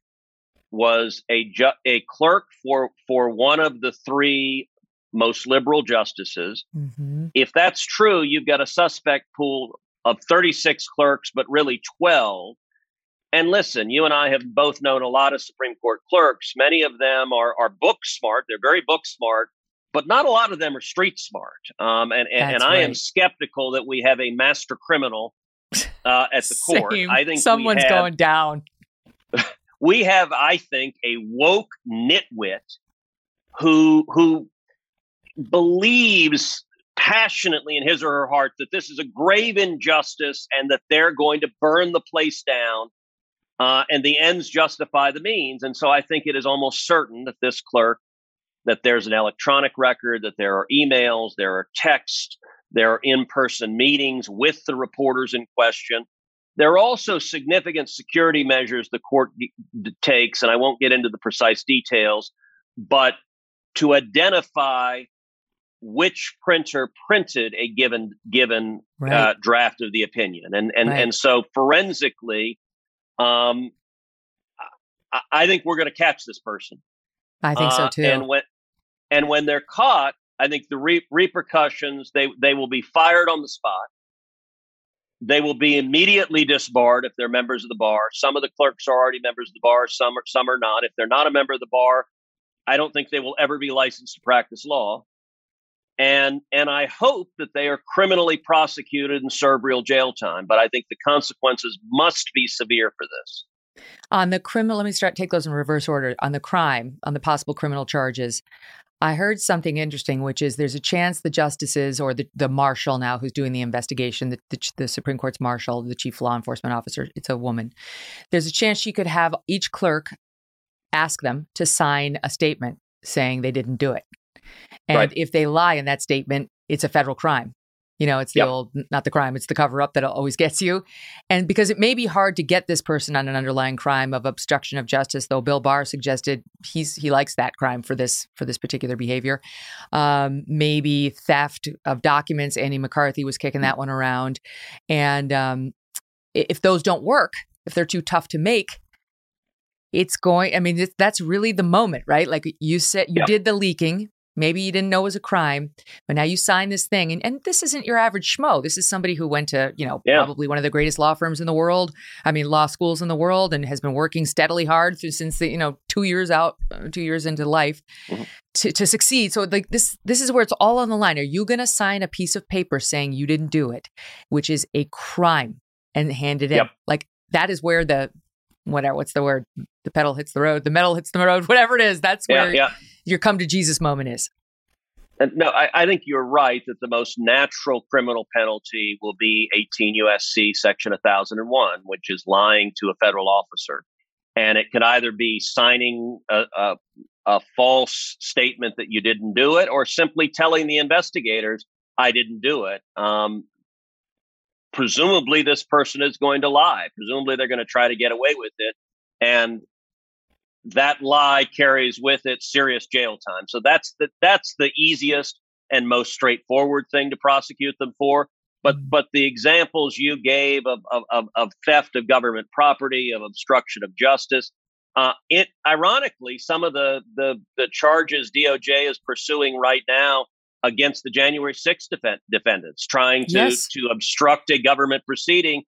a clerk for one of the 3 most liberal justices. Mm-hmm. If that's true, you've got a suspect pool of 36 clerks, but really 12. And listen, you and I have both known a lot of Supreme Court clerks. Many of them are book smart. They're very book smart, but not a lot of them are street smart. And I am skeptical that we have a master criminal at the court. I think someone's going down. We have, I think, a woke nitwit who believes passionately in his or her heart that this is a grave injustice and that they're going to burn the place down, and the ends justify the means. And so I think it is almost certain that this clerk, that there's an electronic record, that there are emails, there are texts, there are in-person meetings with the reporters in question. There are also significant security measures the court takes, and I won't get into the precise details, but to identify which printer printed a given draft of the opinion. And so forensically, I think we're going to catch this person. I think so too. And when they're caught, I think the repercussions, they will be fired on the spot. They will be immediately disbarred if they're members of the bar. Some of the clerks are already members of the bar. Some are not. If they're not a member of the bar, I don't think they will ever be licensed to practice law. And I hope that they are criminally prosecuted and serve real jail time. But I think the consequences must be severe for this. On the criminal, let me take those in reverse order. On the crime, on the possible criminal charges, I heard something interesting, which is there's a chance the justices or the marshal now who's doing the investigation, the Supreme Court's marshal, the chief law enforcement officer, it's a woman. There's a chance she could have each clerk ask them to sign a statement saying they didn't do it. And if they lie in that statement, it's a federal crime. It's the old, not the crime, it's the cover up that always gets you. And because it may be hard to get this person on an underlying crime of obstruction of justice, though Bill Barr suggested he likes that crime for this particular behavior. Maybe theft of documents. Andy McCarthy was kicking that one around. And if those don't work, if they're too tough to make, that's really the moment, right? Like you said, you did the leaking. Maybe you didn't know it was a crime, but now you sign this thing. And this isn't your average schmo. This is somebody who went to, probably one of the greatest law firms in the world. law schools in the world, and has been working steadily hard since 2 years into life to succeed. So like this is where it's all on the line. Are you going to sign a piece of paper saying you didn't do it, which is a crime, and hand it in? Like that is where what's the word? The pedal hits the road, the metal hits the road, whatever it is. That's where your come to Jesus moment is. No, I think you're right that the most natural criminal penalty will be 18 U.S.C. Section 1001, which is lying to a federal officer. And it could either be signing a false statement that you didn't do it, or simply telling the investigators, I didn't do it. Presumably, this person is going to lie. Presumably, they're going to try to get away with it. And that lie carries with it serious jail time. So that's the easiest and most straightforward thing to prosecute them for. But the examples you gave of theft of government property, of obstruction of justice, ironically, some of the charges DOJ is pursuing right now against the January 6th defendants, trying to obstruct a government proceeding.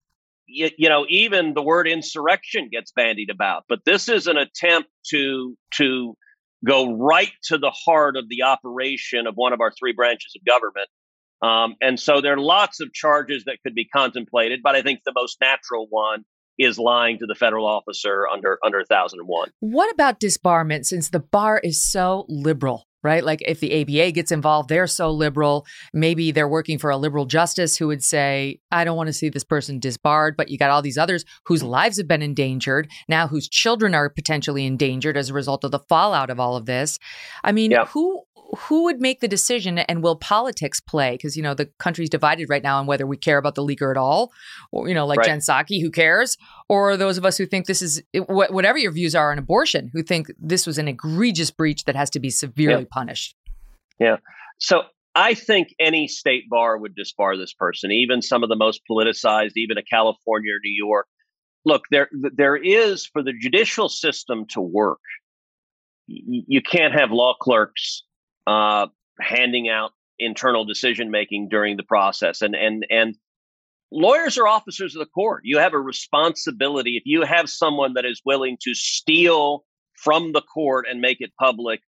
even the word insurrection gets bandied about. But this is an attempt to go right to the heart of the operation of one of our three branches of government. And so there are lots of charges that could be contemplated, but I think the most natural one is lying to the federal officer under 1001. What about disbarment, since the bar is so liberal? Right? Like if the ABA gets involved, they're so liberal. Maybe they're working for a liberal justice who would say, I don't want to see this person disbarred. But you got all these others whose lives have been endangered, now whose children are potentially endangered as a result of the fallout of all of this. I mean, who would make the decision, and will politics play? Because, the country's divided right now on whether we care about the leaker at all, or, like Jen Psaki, who cares, or those of us who think this is, whatever your views are on abortion, who think this was an egregious breach that has to be severely punished. Yeah. So I think any state bar would disbar this person, even some of the most politicized, even a California or New York. Look, there is, for the judicial system to work, you can't have law clerks handing out internal decision making during the process, and lawyers are officers of the court. You have a responsibility. If you have someone that is willing to steal from the court and make it public,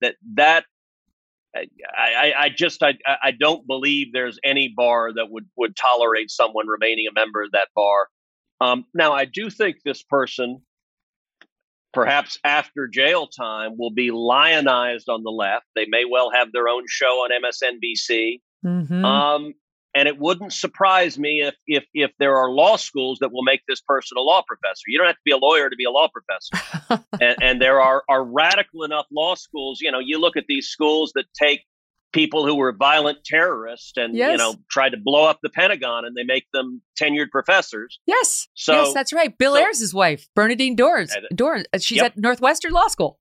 I don't believe there's any bar that would tolerate someone remaining a member of that bar. Now, I do think this person, perhaps after jail time, will be lionized on the left. They may well have their own show on MSNBC. Mm-hmm. And it wouldn't surprise me if there are law schools that will make this person a law professor. You don't have to be a lawyer to be a law professor. and there are radical enough law schools. You look at these schools that take people who were violent terrorists and, tried to blow up the Pentagon, and they make them tenured professors. Yes. So, yes, that's right. Bill Ayers' wife, Bernadine Dorns, she's at Northwestern Law School.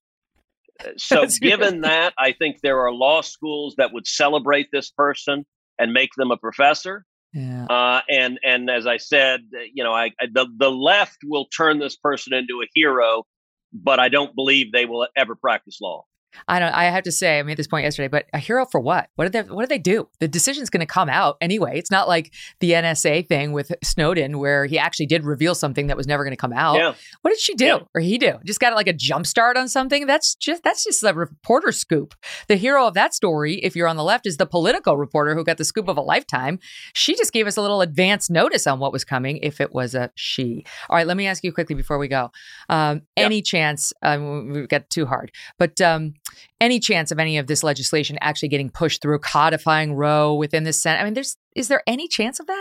So given that, I think there are law schools that would celebrate this person and make them a professor. Yeah. And as I said, the left will turn this person into a hero, but I don't believe they will ever practice law. I have to say, I made this point yesterday, but a hero for what? What did they do? The decision's going to come out anyway. It's not like the NSA thing with Snowden, where he actually did reveal something that was never going to come out. Yeah. What did she do? Or he do? Just got like a jump start on something? That's just a reporter scoop. The hero of that story, if you're on the left, is the Politico reporter who got the scoop of a lifetime. She just gave us a little advance notice on what was coming if it was a she. All right, let me ask you quickly before we go. Any chance, we've got too hard, but any chance of any of this legislation actually getting pushed through, codifying Roe within the Senate? I mean, is there any chance of that?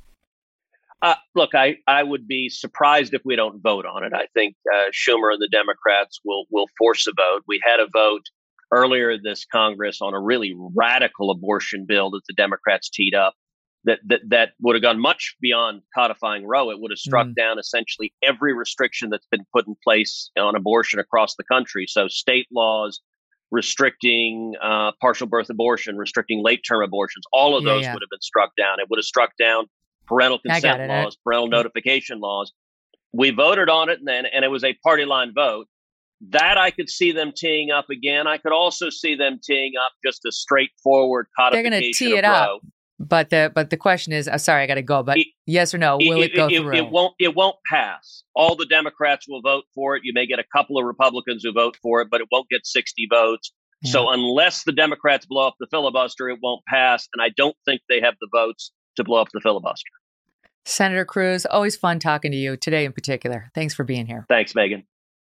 Look, I would be surprised if we don't vote on it. I think Schumer and the Democrats will force a vote. We had a vote earlier this Congress on a really radical abortion bill that the Democrats teed up that would have gone much beyond codifying Roe. It would have struck down essentially every restriction that's been put in place on abortion across the country. So state laws restricting partial birth abortion, restricting late-term abortions, all of those would have been struck down. It would have struck down parental consent laws, parental notification laws. We voted on it, and it was a party line vote. That I could see them teeing up again. I could also see them teeing up just a straightforward codification. They're going to tee it up. But the question is, sorry, I got to go. But yes or no, will it go through? It won't pass. All the Democrats will vote for it. You may get a couple of Republicans who vote for it, but it won't get 60 votes. Yeah. So unless the Democrats blow up the filibuster, it won't pass. And I don't think they have the votes to blow up the filibuster. Senator Cruz, always fun talking to you today in particular. Thanks for being here. Thanks, Megan.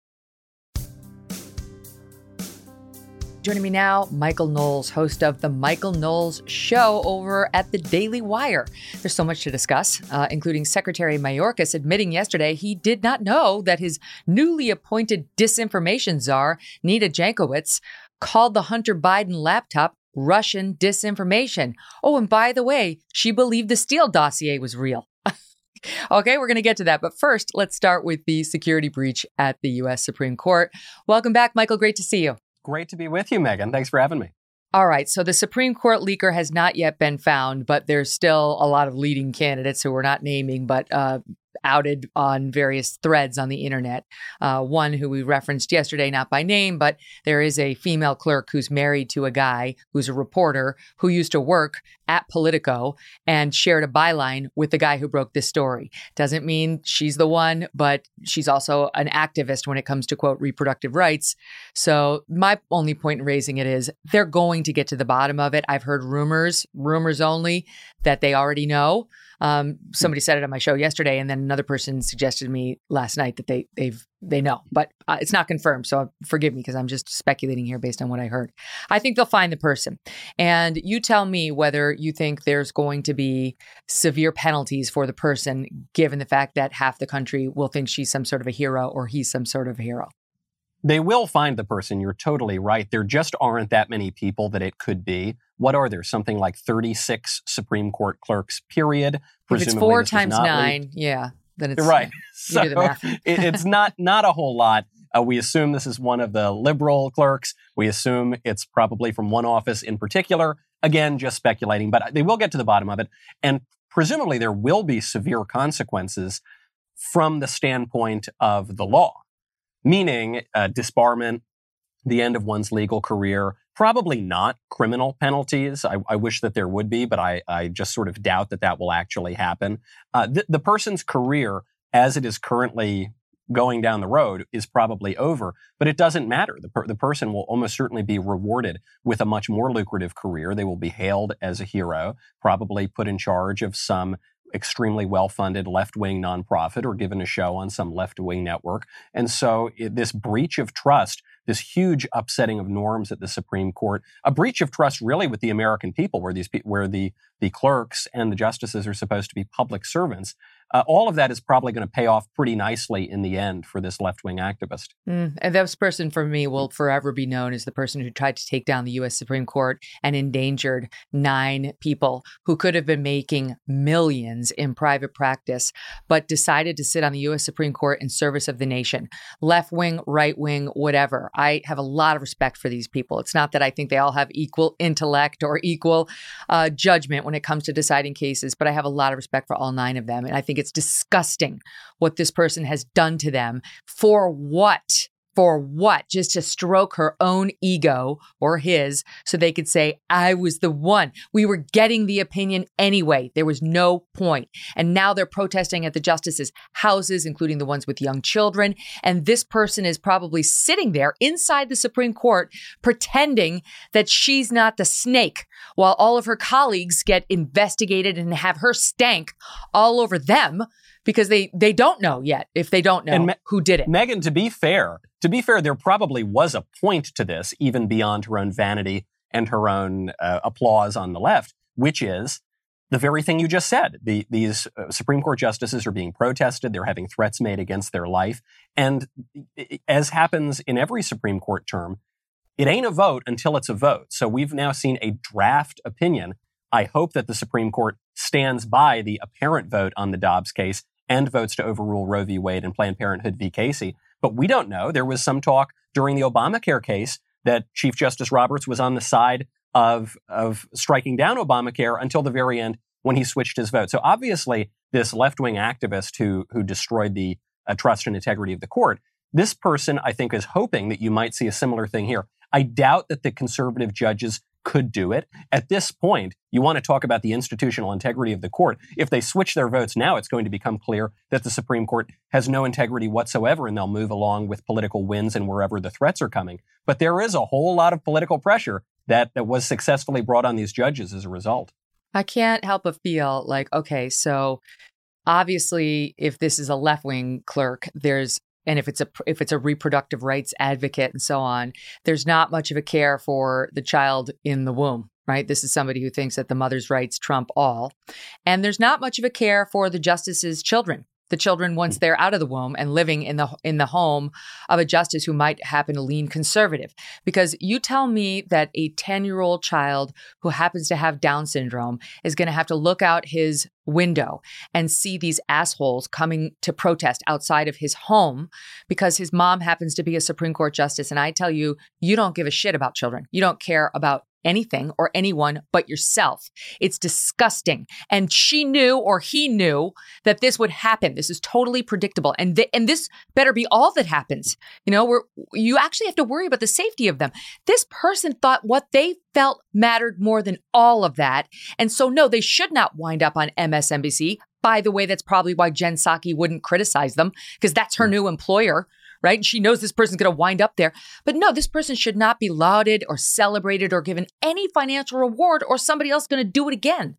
Joining me now, Michael Knowles, host of The Michael Knowles Show over at the Daily Wire. There's so much to discuss, including Secretary Mayorkas admitting yesterday he did not know that his newly appointed disinformation czar, Nina Jankowicz, called the Hunter Biden laptop Russian disinformation. Oh, and by the way, she believed the Steele dossier was real. Okay, we're going to get to that. But first, let's start with the security breach at the U.S. Supreme Court. Welcome back, Michael. Great to see you. Great to be with you, Megan. Thanks for having me. All right. So the Supreme Court leaker has not yet been found, but there's still a lot of leading candidates who we're not naming, but outed on various threads on the internet. One who we referenced yesterday, not by name, but there is a female clerk who's married to a guy who's a reporter who used to work at Politico and shared a byline with the guy who broke this story. Doesn't mean she's the one, but she's also an activist when it comes to, quote, reproductive rights. So my only point in raising it is they're going to get to the bottom of it. I've heard rumors only, that they already know. Somebody said it on my show yesterday, and then another person suggested to me last night that they know, but it's not confirmed. So forgive me because I'm just speculating here based on what I heard. I think they'll find the person. And you tell me whether you think there's going to be severe penalties for the person, given the fact that half the country will think she's some sort of a hero or he's some sort of a hero. They will find the person. You're totally right. There just aren't that many people that it could be. What are there? Something like 36 Supreme Court clerks, period. If it's 4 times 9, yeah, then it's right. You do the math. It's not a whole lot. We assume this is one of the liberal clerks. We assume it's probably from one office in particular. Again, just speculating, but they will get to the bottom of it. And presumably there will be severe consequences from the standpoint of the law, meaning disbarment, the end of one's legal career, probably not criminal penalties. I wish that there would be, but I just sort of doubt that will actually happen. The person's career, as it is currently going down the road, is probably over, but it doesn't matter. The person will almost certainly be rewarded with a much more lucrative career. They will be hailed as a hero, probably put in charge of some extremely well-funded left-wing nonprofit or given a show on some left-wing network. And so this breach of trust, this huge upsetting of norms at the Supreme Court, a breach of trust really with the American people, where the clerks and the justices are supposed to be public servants, all of that is probably going to pay off pretty nicely in the end for this left-wing activist. And this person, for me, will forever be known as the person who tried to take down the U.S. Supreme Court and endangered 9 people who could have been making millions in private practice, but decided to sit on the U.S. Supreme Court in service of the nation. Left-wing, right-wing, whatever. I have a lot of respect for these people. It's not that I think they all have equal intellect or equal judgment when it comes to deciding cases, but I have a lot of respect for all 9 of them. And I think it's disgusting what this person has done to them. For what? For what? Just to stroke her own ego or his so they could say, I was the one. We were getting the opinion anyway. There was no point. And now they're protesting at the justices' houses, including the ones with young children. And this person is probably sitting there inside the Supreme Court pretending that she's not the snake while all of her colleagues get investigated and have her stank all over them because they don't know yet if they don't know who did it. Megyn, to be fair, there probably was a point to this, even beyond her own vanity and her own applause on the left, which is the very thing you just said. These Supreme Court justices are being protested. They're having threats made against their life. And as happens in every Supreme Court term, it ain't a vote until it's a vote. So we've now seen a draft opinion. I hope that the Supreme Court stands by the apparent vote on the Dobbs case and votes to overrule Roe v. Wade and Planned Parenthood v. Casey. But we don't know. There was some talk during the Obamacare case that Chief Justice Roberts was on the side of striking down Obamacare until the very end when he switched his vote. So obviously, this left-wing activist who destroyed the trust and integrity of the court, this person, I think, is hoping that you might see a similar thing here. I doubt that the conservative judges could do it. At this point, you want to talk about the institutional integrity of the court. If they switch their votes now, it's going to become clear that the Supreme Court has no integrity whatsoever, and they'll move along with political wins and wherever the threats are coming. But there is a whole lot of political pressure that was successfully brought on these judges as a result. I can't help but feel like, okay, so obviously, if this is a left-wing clerk, and if it's a reproductive rights advocate and so on, there's not much of a care for the child in the womb, right? This is somebody who thinks that the mother's rights trump all. And there's not much of a care for the justice's children. The children, once they're out of the womb and living in the home of a justice who might happen to lean conservative. Because you tell me that a 10-year-old child who happens to have Down syndrome is going to have to look out his window and see these assholes coming to protest outside of his home because his mom happens to be a Supreme Court justice. And I tell you, you don't give a shit about children. You don't care about anything or anyone but yourself. It's disgusting. And she knew, or he knew, that this would happen. This is totally predictable. And this better be all that happens. You actually have to worry about the safety of them. This person thought what they felt mattered more than all of that. And so, no, they should not wind up on MSNBC. By the way, that's probably why Jen Psaki wouldn't criticize them, because that's her new employer. Right? And she knows this person's going to wind up there. But no, this person should not be lauded or celebrated or given any financial reward, or somebody else going to do it again.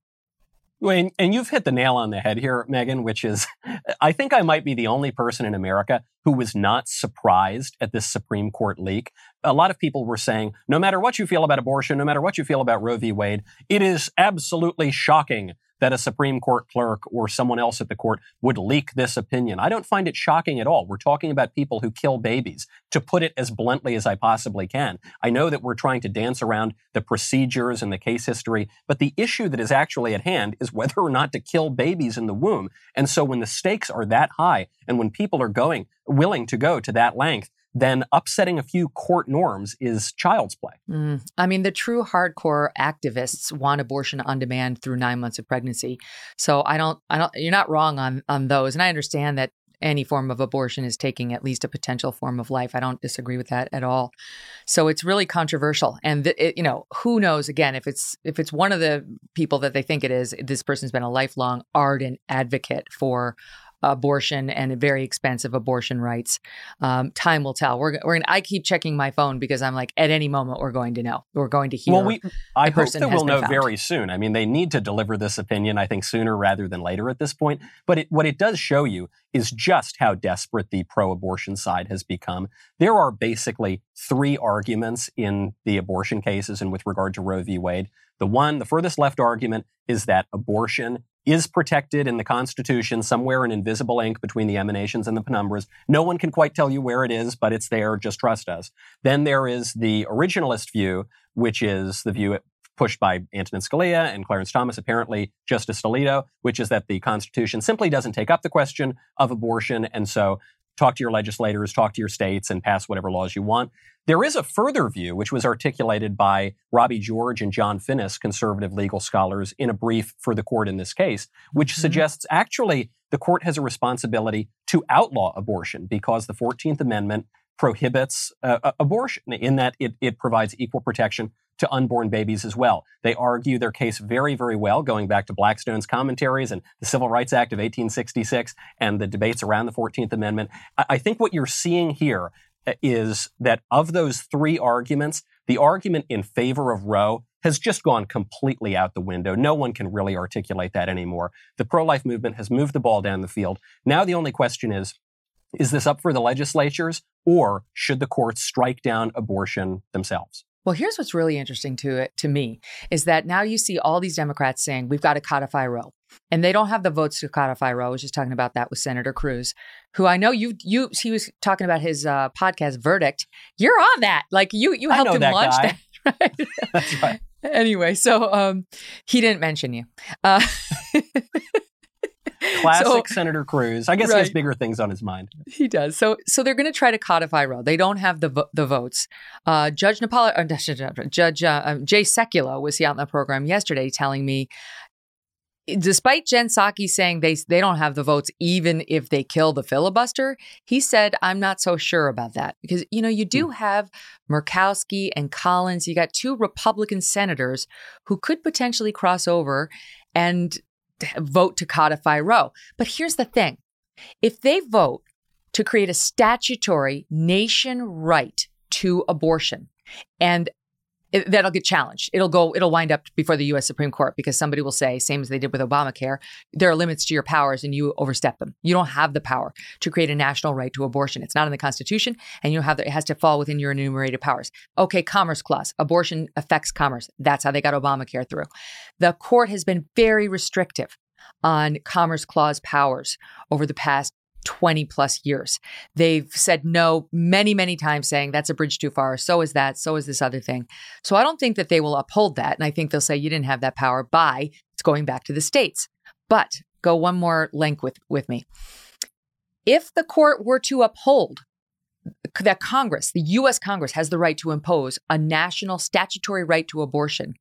Well, and you've hit the nail on the head here, Megyn, which is, I think I might be the only person in America who was not surprised at this Supreme Court leak. A lot of people were saying, no matter what you feel about abortion, no matter what you feel about Roe v. Wade, it is absolutely shocking that a Supreme Court clerk or someone else at the court would leak this opinion. I don't find it shocking at all. We're talking about people who kill babies, to put it as bluntly as I possibly can. I know that we're trying to dance around the procedures and the case history, but the issue that is actually at hand is whether or not to kill babies in the womb. And so when the stakes are that high, and when people are willing to go to that length, then upsetting a few court norms is child's play. I mean, the true hardcore activists want abortion on demand through 9 months of pregnancy. So you're not wrong on those. And I understand that any form of abortion is taking at least a potential form of life. I don't disagree with that at all. So it's really controversial. And who knows, again, if it's one of the people that they think it is, this person's been a lifelong ardent advocate for abortion and very expensive abortion rights. Time will tell. I keep checking my phone because I'm like, at any moment we're going to know. We're going to hear. Well, I hope that we'll know very soon. I mean, they need to deliver this opinion, I think, sooner rather than later at this point. But what it does show you is just how desperate the pro-abortion side has become. There are basically three arguments in the abortion cases and with regard to Roe v. Wade. The furthest left argument is that abortion is protected in the Constitution somewhere in invisible ink between the emanations and the penumbras. No one can quite tell you where it is, but it's there. Just trust us. Then there is the originalist view, which is the view pushed by Antonin Scalia and Clarence Thomas, apparently Justice Alito, which is that the Constitution simply doesn't take up the question of abortion. And so talk to your legislators, talk to your states, and pass whatever laws you want. There is a further view, which was articulated by Robbie George and John Finnis, conservative legal scholars, in a brief for the court in this case, which suggests actually the court has a responsibility to outlaw abortion because the 14th Amendment prohibits abortion in that it provides equal protection to unborn babies as well. They argue their case very, very well, going back to Blackstone's commentaries and the Civil Rights Act of 1866 and the debates around the 14th Amendment. I think what you're seeing here is that of those three arguments, the argument in favor of Roe has just gone completely out the window. No one can really articulate that anymore. The pro-life movement has moved the ball down the field. Now the only question is this up for the legislatures, or should the courts strike down abortion themselves? Well, here's what's really interesting to me is that now you see all these Democrats saying we've got to codify Roe, and they don't have the votes to codify Roe. I was just talking about that with Senator Cruz, who I know he was talking about his podcast Verdict. You're on that, like you helped him launch that, right? That's right. Anyway, so he didn't mention you. Classic Senator Cruz. I guess he has bigger things on his mind. He does. So they're going to try to codify Roe. They don't have the votes. Judge Jay Sekulow was on the program yesterday telling me, despite Jen Psaki saying they don't have the votes even if they kill the filibuster, he said, I'm not so sure about that. Because, you do have Murkowski and Collins. You got two Republican senators who could potentially cross over and vote to codify Roe. But here's the thing. If they vote to create a statutory nation right to abortion, and that'll get challenged. It'll wind up before the U.S. Supreme Court because somebody will say, same as they did with Obamacare, there are limits to your powers and you overstep them. You don't have the power to create a national right to abortion. It's not in the Constitution, and it has to fall within your enumerated powers. Okay, Commerce Clause. Abortion affects commerce. That's how they got Obamacare through. The court has been very restrictive on Commerce Clause powers over the past 20 plus years. They've said no many, many times, saying that's a bridge too far. So is that. So is this other thing. So I don't think that they will uphold that. And I think they'll say you didn't have that power it's going back to the states. But go one more link with me. If the court were to uphold that Congress, the U.S. Congress, has the right to impose a national statutory right to abortion,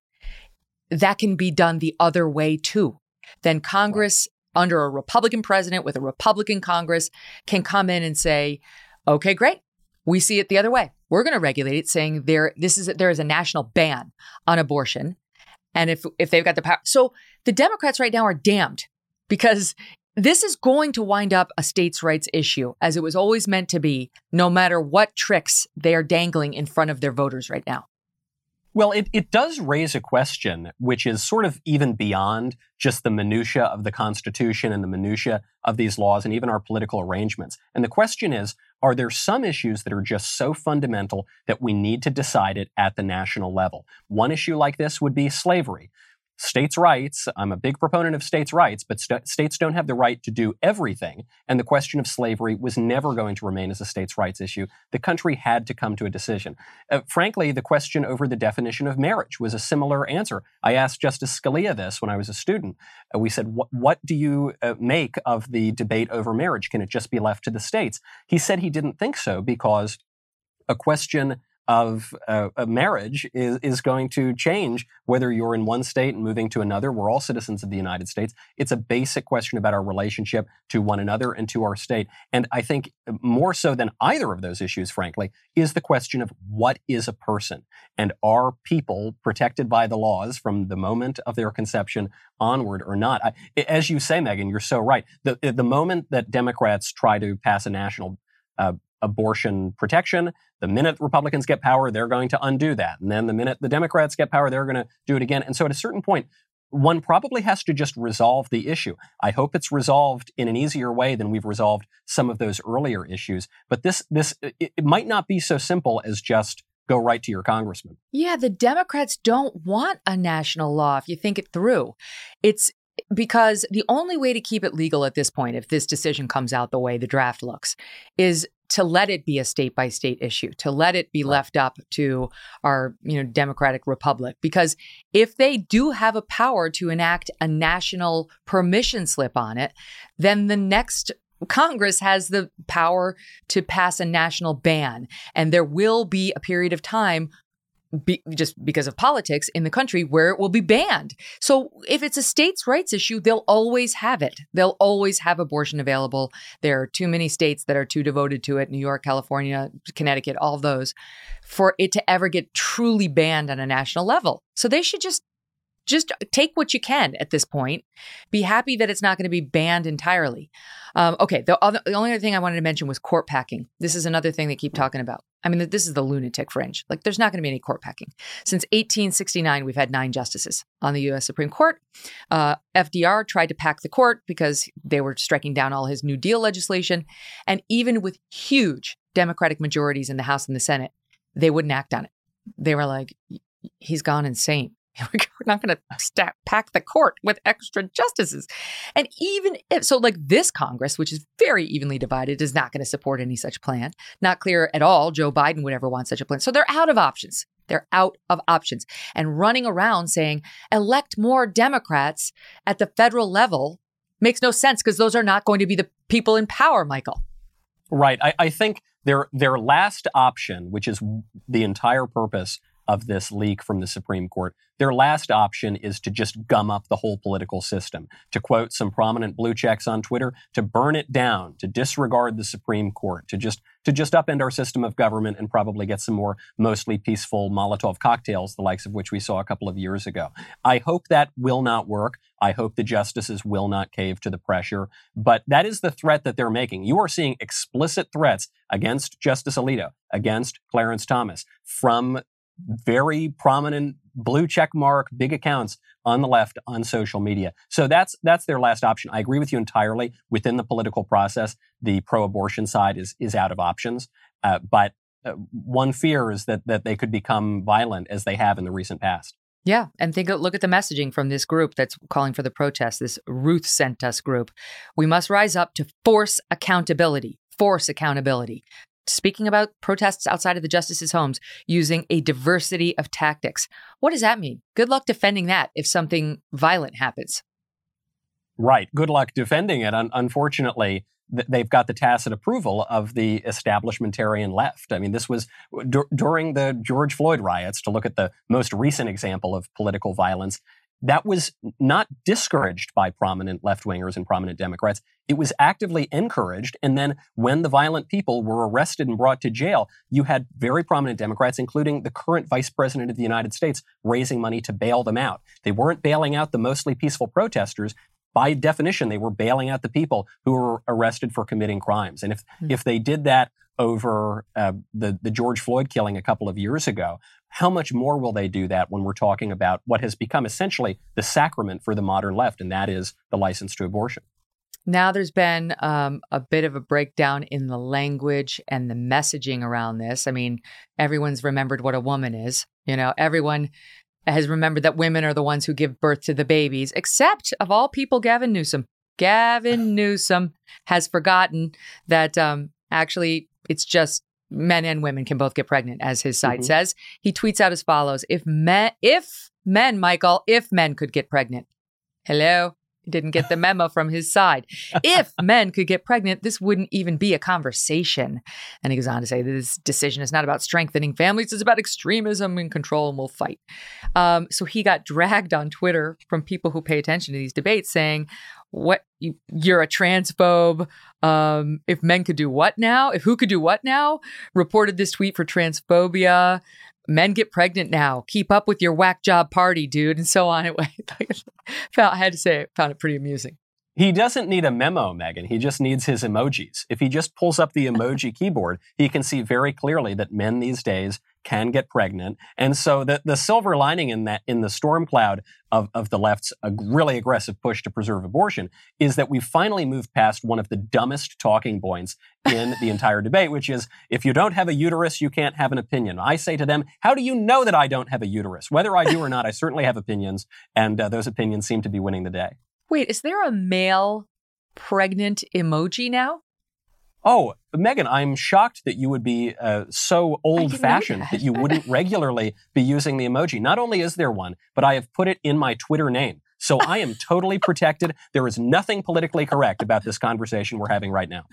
that can be done the other way too. Then Congress, under a Republican president with a Republican Congress, can come in and say, okay, great. We see it the other way. We're going to regulate it, saying there is a national ban on abortion. And if they've got the power. So the Democrats right now are damned, because this is going to wind up a states' rights issue, as it was always meant to be, no matter what tricks they are dangling in front of their voters right now. Well, it does raise a question, which is sort of even beyond just the minutia of the Constitution and the minutia of these laws and even our political arrangements. And the question is, are there some issues that are just so fundamental that we need to decide it at the national level? One issue like this would be slavery. States' rights, I'm a big proponent of states' rights, but states don't have the right to do everything. And the question of slavery was never going to remain as a states' rights issue. The country had to come to a decision. Frankly, the question over the definition of marriage was a similar answer. I asked Justice Scalia this when I was a student. We said, what do you make of the debate over marriage? Can it just be left to the states? He said he didn't think so, because a question of a marriage is going to change whether you're in one state and moving to another. We're all citizens of the United States. It's a basic question about our relationship to one another and to our state. And I think more so than either of those issues, frankly, is the question of what is a person? And are people protected by the laws from the moment of their conception onward or not? As you say, Megyn, you're so right. The moment that Democrats try to pass a national abortion protection, the minute Republicans get power, they're going to undo that. And then the minute the Democrats get power, they're going to do it again. And so at a certain point, one probably has to just resolve the issue. I hope it's resolved in an easier way than we've resolved some of those earlier issues. But it might not be so simple as just go right to your congressman. Yeah, the Democrats don't want a national law, if you think it through. It's because the only way to keep it legal at this point, if this decision comes out the way the draft looks, is to let it be a state-by-state issue, to let it be left up to our, democratic republic. Because if they do have a power to enact a national permission slip on it, then the next Congress has the power to pass a national ban. And there will be a period of time, just because of politics in the country, where it will be banned. So if it's a states' rights issue, they'll always have it. They'll always have abortion available. There are too many states that are too devoted to it. New York, California, Connecticut, all of those, for it to ever get truly banned on a national level. So they should just take what you can at this point. Be happy that it's not going to be banned entirely. Okay, the only other thing I wanted to mention was court packing. This is another thing they keep talking about. I mean, this is the lunatic fringe. Like, there's not going to be any court packing. Since 1869, we've had 9 justices on the U.S. Supreme Court. FDR tried to pack the court because they were striking down all his New Deal legislation. And even with huge Democratic majorities in the House and the Senate, they wouldn't act on it. They were like, he's gone insane. We're not going to pack the court with extra justices. And even if, so like this Congress, which is very evenly divided, is not going to support any such plan. Not clear at all Joe Biden would ever want such a plan. So they're out of options. They're out of options. And running around saying, elect more Democrats at the federal level makes no sense, because those are not going to be the people in power, Michael. Right. I think their last option, which is the entire purpose of this leak from the Supreme Court, their last option is to just gum up the whole political system. To quote some prominent blue checks on Twitter, to burn it down, to disregard the Supreme Court, to just upend our system of government and probably get some more mostly peaceful Molotov cocktails, the likes of which we saw a couple of years ago. I hope that will not work. I hope the justices will not cave to the pressure. But that is the threat that they're making. You are seeing explicit threats against Justice Alito, against Clarence Thomas, from very prominent blue check mark, big accounts on the left on social media. So that's their last option. I agree with you entirely. Within the political process, the pro-abortion side is out of options. But one fear is that they could become violent, as they have in the recent past. Yeah. And look at the messaging from this group that's calling for the protest, this Ruth Sent Us group. We must rise up to force accountability. Force accountability. Speaking about protests outside of the justices' homes, using a diversity of tactics. What does that mean? Good luck defending that if something violent happens. Right. Good luck defending it. Unfortunately, they've got the tacit approval of the establishmentarian left. I mean, this was during the George Floyd riots, to look at the most recent example of political violence. That was not discouraged by prominent left-wingers and prominent Democrats. It was actively encouraged. And then when the violent people were arrested and brought to jail, you had very prominent Democrats, including the current vice president of the United States, raising money to bail them out. They weren't bailing out the mostly peaceful protesters. By definition, they were bailing out the people who were arrested for committing crimes. And if they did that over the George Floyd killing a couple of years ago, how much more will they do that when we're talking about what has become essentially the sacrament for the modern left, and that is the license to abortion? Now there's been a bit of a breakdown in the language and the messaging around this. I mean, everyone's remembered what a woman is. You know, everyone has remembered that women are the ones who give birth to the babies, except, of all people, Gavin Newsom. Gavin Newsom has forgotten that actually it's just men and women can both get pregnant, as his site says. He tweets out as follows: if men could get pregnant. Hello? He didn't get the memo from his side. If men could get pregnant, this wouldn't even be a conversation. And he goes on to say that this decision is not about strengthening families. It's about extremism and control, and we'll fight. So he got dragged on Twitter from people who pay attention to these debates saying, you're a transphobe. If men could do what now? If who could do what now? Reported this tweet for transphobia. Men get pregnant now. Keep up with your whack job party, dude, and so on. I had to say, I found it pretty amusing. He doesn't need a memo, Megyn. He just needs his emojis. If he just pulls up the emoji keyboard, he can see very clearly that men these days can get pregnant. And so the silver lining in the storm cloud of the left's really aggressive push to preserve abortion is that we've finally moved past one of the dumbest talking points in the entire debate, which is, if you don't have a uterus, you can't have an opinion. I say to them, how do you know that I don't have a uterus? Whether I do or not, I certainly have opinions, and those opinions seem to be winning the day. Wait, is there a male pregnant emoji now? Oh, Megyn, I'm shocked that you would be so old-fashioned that you wouldn't regularly be using the emoji. Not only is there one, but I have put it in my Twitter name. So I am totally protected. There is nothing politically correct about this conversation we're having right now.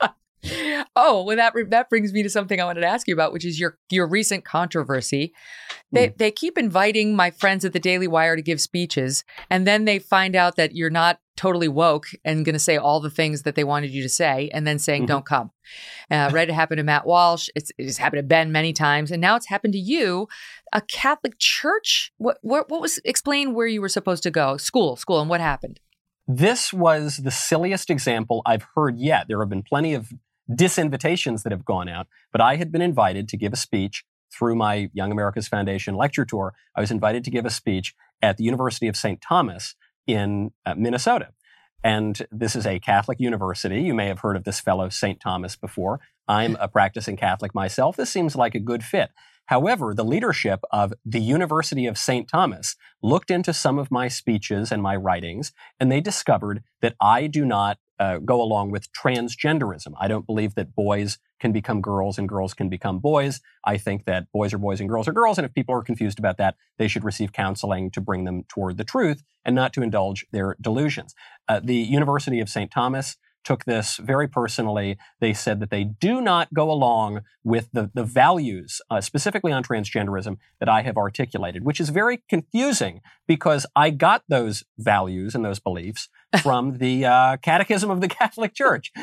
Oh, well, that brings me to something I wanted to ask you about, which is your recent controversy. They keep inviting my friends at the Daily Wire to give speeches, and then they find out that you're not totally woke and going to say all the things that they wanted you to say, and then saying, don't come. Right? It happened to Matt Walsh. It's happened to Ben many times, and now it's happened to you. A Catholic church? What was, explain where you were supposed to go? School, and what happened? This was the silliest example I've heard yet. There have been plenty of disinvitations that have gone out, but I had been invited to give a speech through my Young America's Foundation lecture tour. I was invited to give a speech at the University of St. Thomas in Minnesota. And this is a Catholic university. You may have heard of this fellow, St. Thomas, before. I'm a practicing Catholic myself. This seems like a good fit. However, the leadership of the University of St. Thomas looked into some of my speeches and my writings, and they discovered that I do not go along with transgenderism. I don't believe that boys can become girls and girls can become boys. I think that boys are boys and girls are girls, and if people are confused about that, they should receive counseling to bring them toward the truth and not to indulge their delusions. The University of St. Thomas took this very personally. They said that they do not go along with the values, specifically on transgenderism, that I have articulated, which is very confusing because I got those values and those beliefs from the Catechism of the Catholic Church.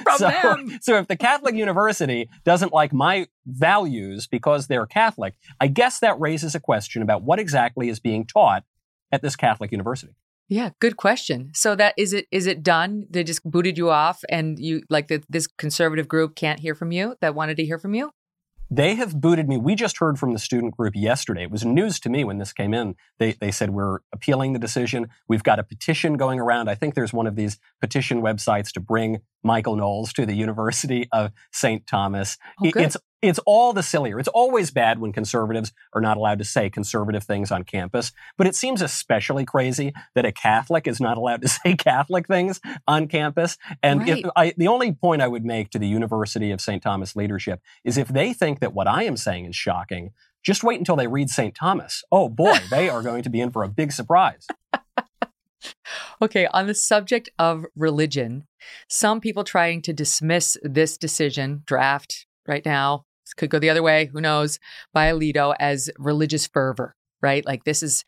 So if the Catholic University doesn't like my values because they're Catholic, I guess that raises a question about what exactly is being taught at this Catholic university. Yeah, good question. So that is it done? They just booted you off, and you this conservative group can't hear from you that wanted to hear from you? They have booted me. We just heard from the student group yesterday. It was news to me when this came in. They said, we're appealing the decision. We've got a petition going around. I think there's one of these petition websites to bring Michael Knowles to the University of St. Thomas. It's all the sillier. It's always bad when conservatives are not allowed to say conservative things on campus, but it seems especially crazy that a Catholic is not allowed to say Catholic things on campus. And the only point I would make to the University of St. Thomas leadership is if they think that what I am saying is shocking, just wait until they read St. Thomas. Oh boy, they are going to be in for a big surprise. Okay, on the subject of religion, some people trying to dismiss this decision, draft right now, this could go the other way, who knows, by Alito as religious fervor, right? Like this is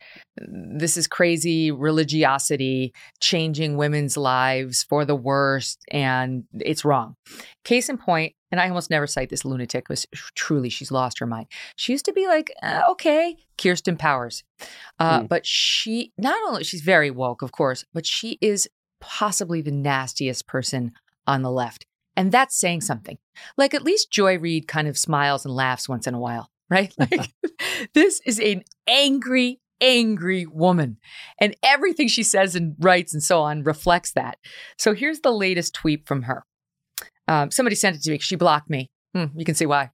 crazy religiosity changing women's lives for the worst, and it's wrong. Case in point, and I almost never cite this lunatic because truly she's lost her mind. She used to be like, okay, Kirsten Powers. But she, not only, she's very woke, of course, but she is possibly the nastiest person on the left. And that's saying something. Like at least Joy Reid kind of smiles and laughs once in a while, right? Like this is an angry woman. And everything she says and writes and so on reflects that. So here's the latest tweet from her. Somebody sent it to me. She blocked me. You can see why.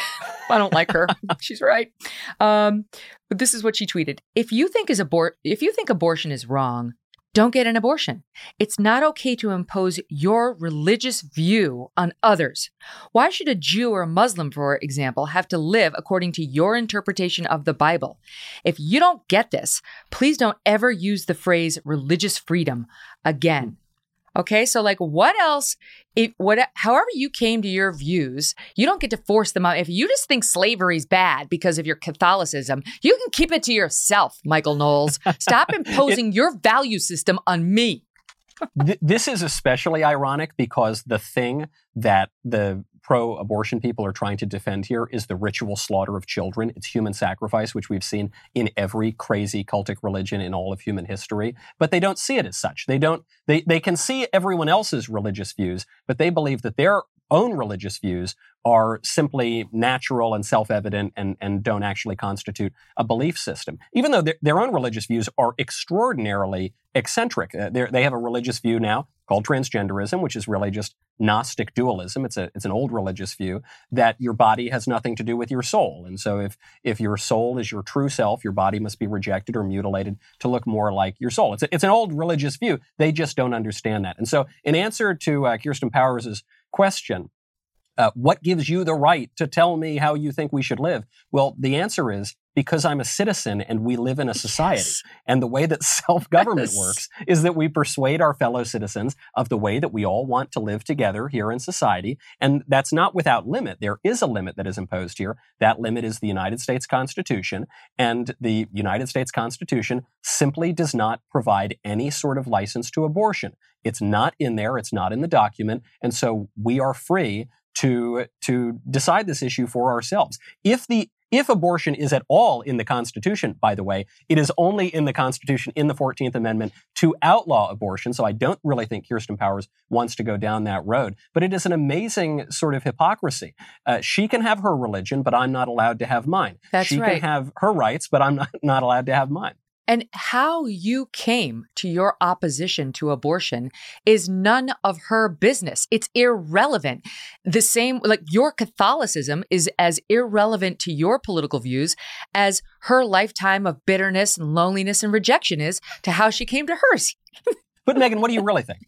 I don't like her. She's right. But this is what she tweeted. If you think abortion is wrong, don't get an abortion. It's not okay to impose your religious view on others. Why should a Jew or a Muslim, for example, have to live according to your interpretation of the Bible? If you don't get this, please don't ever use the phrase religious freedom again. Okay, so like what else, however you came to your views, you don't get to force them out. If you just think slavery is bad because of your Catholicism, you can keep it to yourself, Michael Knowles. Stop imposing your value system on me. This is especially ironic because the thing that the pro-abortion people are trying to defend here is the ritual slaughter of children. It's human sacrifice, which we've seen in every crazy cultic religion in all of human history. But they don't see it as such. They can see everyone else's religious views, but they believe that their own religious views are simply natural and self-evident and don't actually constitute a belief system. Even though their own religious views are extraordinarily eccentric. They have a religious view now called transgenderism, which is really just Gnostic dualism. It's an old religious view that your body has nothing to do with your soul. And so if your soul is your true self, your body must be rejected or mutilated to look more like your soul. It's an old religious view. They just don't understand that. And so in answer to Kirsten Powers' question, what gives you the right to tell me how you think we should live? Well, the answer is because I'm a citizen and we live in a society. Yes. And the way that self-government works is that we persuade our fellow citizens of the way that we all want to live together here in society. And that's not without limit. There is a limit that is imposed here. That limit is the United States Constitution. And the United States Constitution simply does not provide any sort of license to abortion. It's not in there. It's not in the document. And so we are free to decide this issue for ourselves. If abortion is at all in the Constitution, by the way, it is only in the Constitution in the 14th Amendment to outlaw abortion. So I don't really think Kirsten Powers wants to go down that road. But it is an amazing sort of hypocrisy. She can have her religion, but I'm not allowed to have mine. That's right. She can have her rights, but I'm not allowed to have mine. And how you came to your opposition to abortion is none of her business. It's irrelevant. The same, like your Catholicism is as irrelevant to your political views as her lifetime of bitterness and loneliness and rejection is to how she came to hers. But Megyn, what do you really think?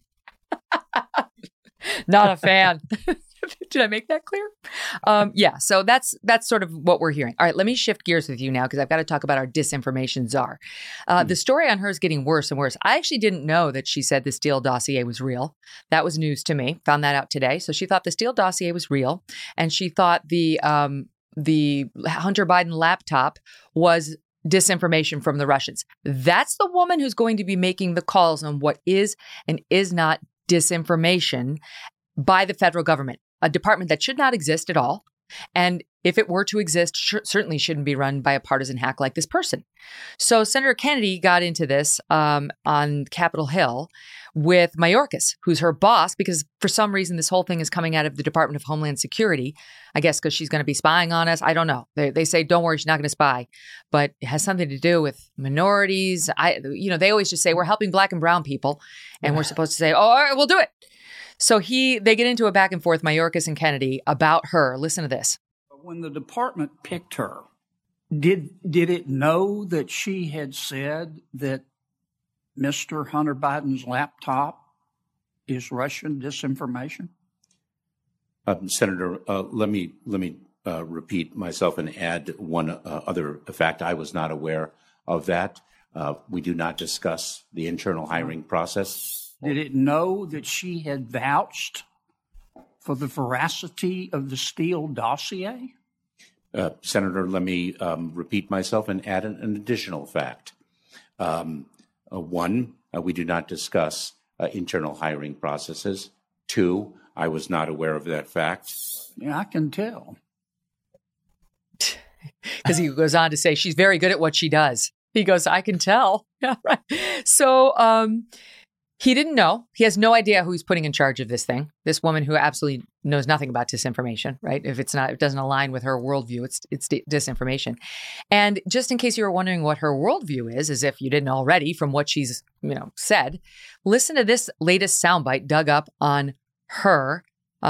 Not a fan. Did I make that clear? Yeah, so that's sort of what we're hearing. All right, let me shift gears with you now because I've got to talk about our disinformation czar. The story on her is getting worse and worse. I actually didn't know that she said the Steele dossier was real. That was news to me. Found that out today. So she thought the Steele dossier was real, and she thought the Hunter Biden laptop was disinformation from the Russians. That's the woman who's going to be making the calls on what is and is not disinformation by the federal government, a department that should not exist at all. And if it were to exist, certainly shouldn't be run by a partisan hack like this person. So Senator Kennedy got into this on Capitol Hill with Mayorkas, who's her boss, because for some reason this whole thing is coming out of the Department of Homeland Security. I guess because she's going to be spying on us. I don't know. They say, don't worry, she's not going to spy. But it has something to do with minorities. They always just say, we're helping Black and brown people. And we're supposed to say, oh, all right, we'll do it. So they get into a back and forth, Mayorkas and Kennedy, about her. Listen to this. When the department picked her, did it know that she had said that Mr. Hunter Biden's laptop is Russian disinformation? Senator, let me repeat myself and add one other fact. I was not aware of that. We do not discuss the internal hiring process. Did it know that she had vouched for the veracity of the Steele dossier? Senator, let me repeat myself and add an additional fact. One, we do not discuss internal hiring processes. Two, I was not aware of that fact. Yeah, I can tell. Because he goes on to say she's very good at what she does. He goes, I can tell. Yeah, right. So he didn't know. He has no idea who he's putting in charge of this thing. This woman who absolutely knows nothing about disinformation, right? If it doesn't align with her worldview, it's disinformation. And just in case you were wondering what her worldview is, as if you didn't already from what she's, said, listen to this latest soundbite dug up on her.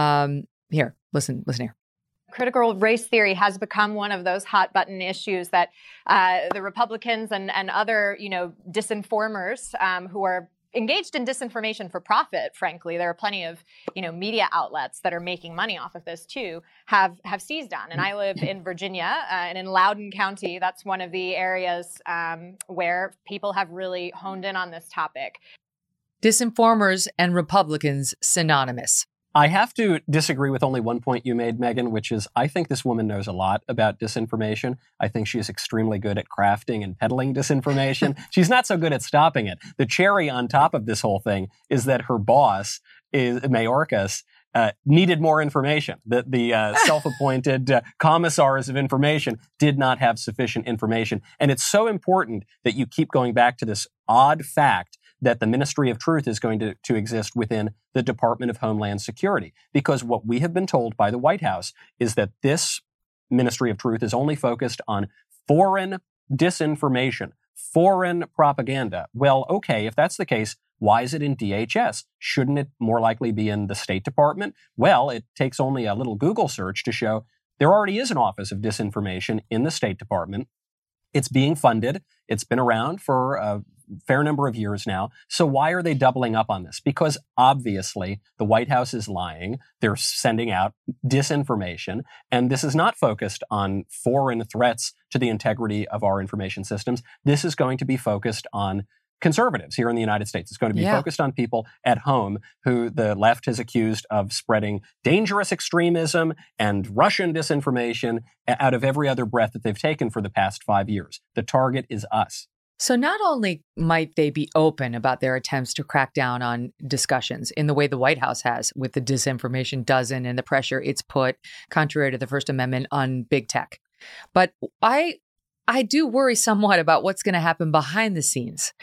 Here, listen here. Critical race theory has become one of those hot button issues that the Republicans and other, disinformers who are engaged in disinformation for profit, frankly, there are plenty of, media outlets that are making money off of this too, have seized on. And I live in Virginia and in Loudoun County. That's one of the areas where people have really honed in on this topic. Disinformers and Republicans synonymous. I have to disagree with only one point you made, Megyn, which is I think this woman knows a lot about disinformation. I think she is extremely good at crafting and peddling disinformation. She's not so good at stopping it. The cherry on top of this whole thing is that her boss, Mayorkas, needed more information. The self-appointed commissars of information did not have sufficient information. And it's so important that you keep going back to this odd fact that the Ministry of Truth is going to exist within the Department of Homeland Security. Because what we have been told by the White House is that this Ministry of Truth is only focused on foreign disinformation, foreign propaganda. Well, okay, if that's the case, why is it in DHS? Shouldn't it more likely be in the State Department? Well, it takes only a little Google search to show there already is an Office of Disinformation in the State Department. It's being funded. It's been around for a fair number of years now. So why are they doubling up on this? Because obviously the White House is lying. They're sending out disinformation. And this is not focused on foreign threats to the integrity of our information systems. This is going to be focused on conservatives here in the United States. It's going to be focused on people at home who the left has accused of spreading dangerous extremism and Russian disinformation out of every other breath that they've taken for the past 5 years. The target is us. So not only might they be open about their attempts to crack down on discussions in the way the White House has with the disinformation dozen and the pressure it's put, contrary to the First Amendment, on big tech, but I do worry somewhat about what's going to happen behind the scenes.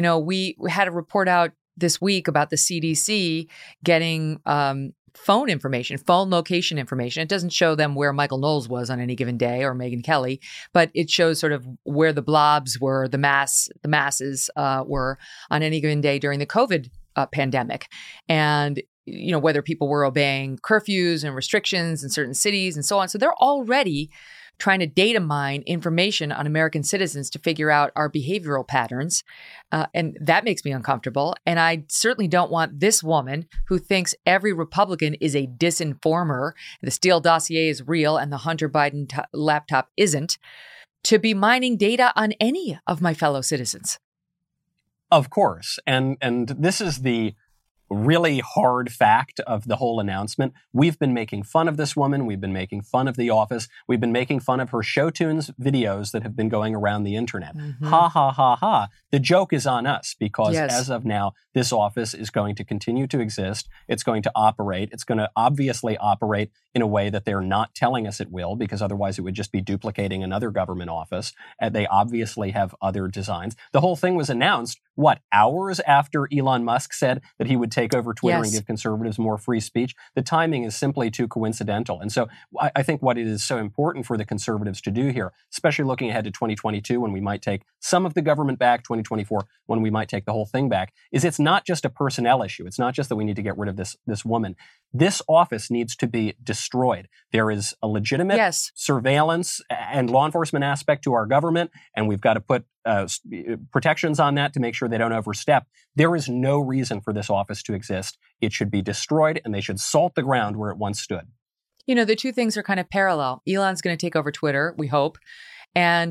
We had a report out this week about the CDC getting phone location information. It doesn't show them where Michael Knowles was on any given day or Megyn Kelly, but it shows sort of where the blobs were, the masses were on any given day during the COVID pandemic. And whether people were obeying curfews and restrictions in certain cities and so on. So they're already trying to data mine information on American citizens to figure out our behavioral patterns. And that makes me uncomfortable. And I certainly don't want this woman who thinks every Republican is a disinformer, the Steele dossier is real and the Hunter Biden laptop isn't, to be mining data on any of my fellow citizens. Of course. And this is the really hard fact of the whole announcement. We've been making fun of this woman. We've been making fun of the office. We've been making fun of her show tunes videos that have been going around the internet. Mm-hmm. Ha, ha, ha, ha. The joke is on us because as of now, this office is going to continue to exist. It's going to operate. It's going to obviously operate in a way that they're not telling us it will, because otherwise it would just be duplicating another government office. They obviously have other designs. The whole thing was announced, hours after Elon Musk said that he would take over Twitter and give conservatives more free speech? The timing is simply too coincidental. And so I think what it is so important for the conservatives to do here, especially looking ahead to 2022 when we might take some of the government back, 2024 when we might take the whole thing back, is it's not just a personnel issue. It's not just that we need to get rid of this woman. This office needs to be destroyed. There is a legitimate surveillance and law enforcement aspect to our government, and we've got to put protections on that to make sure they don't overstep. There is no reason for this office to exist. It should be destroyed, and they should salt the ground where it once stood. The two things are kind of parallel. Elon's going to take over Twitter, we hope, and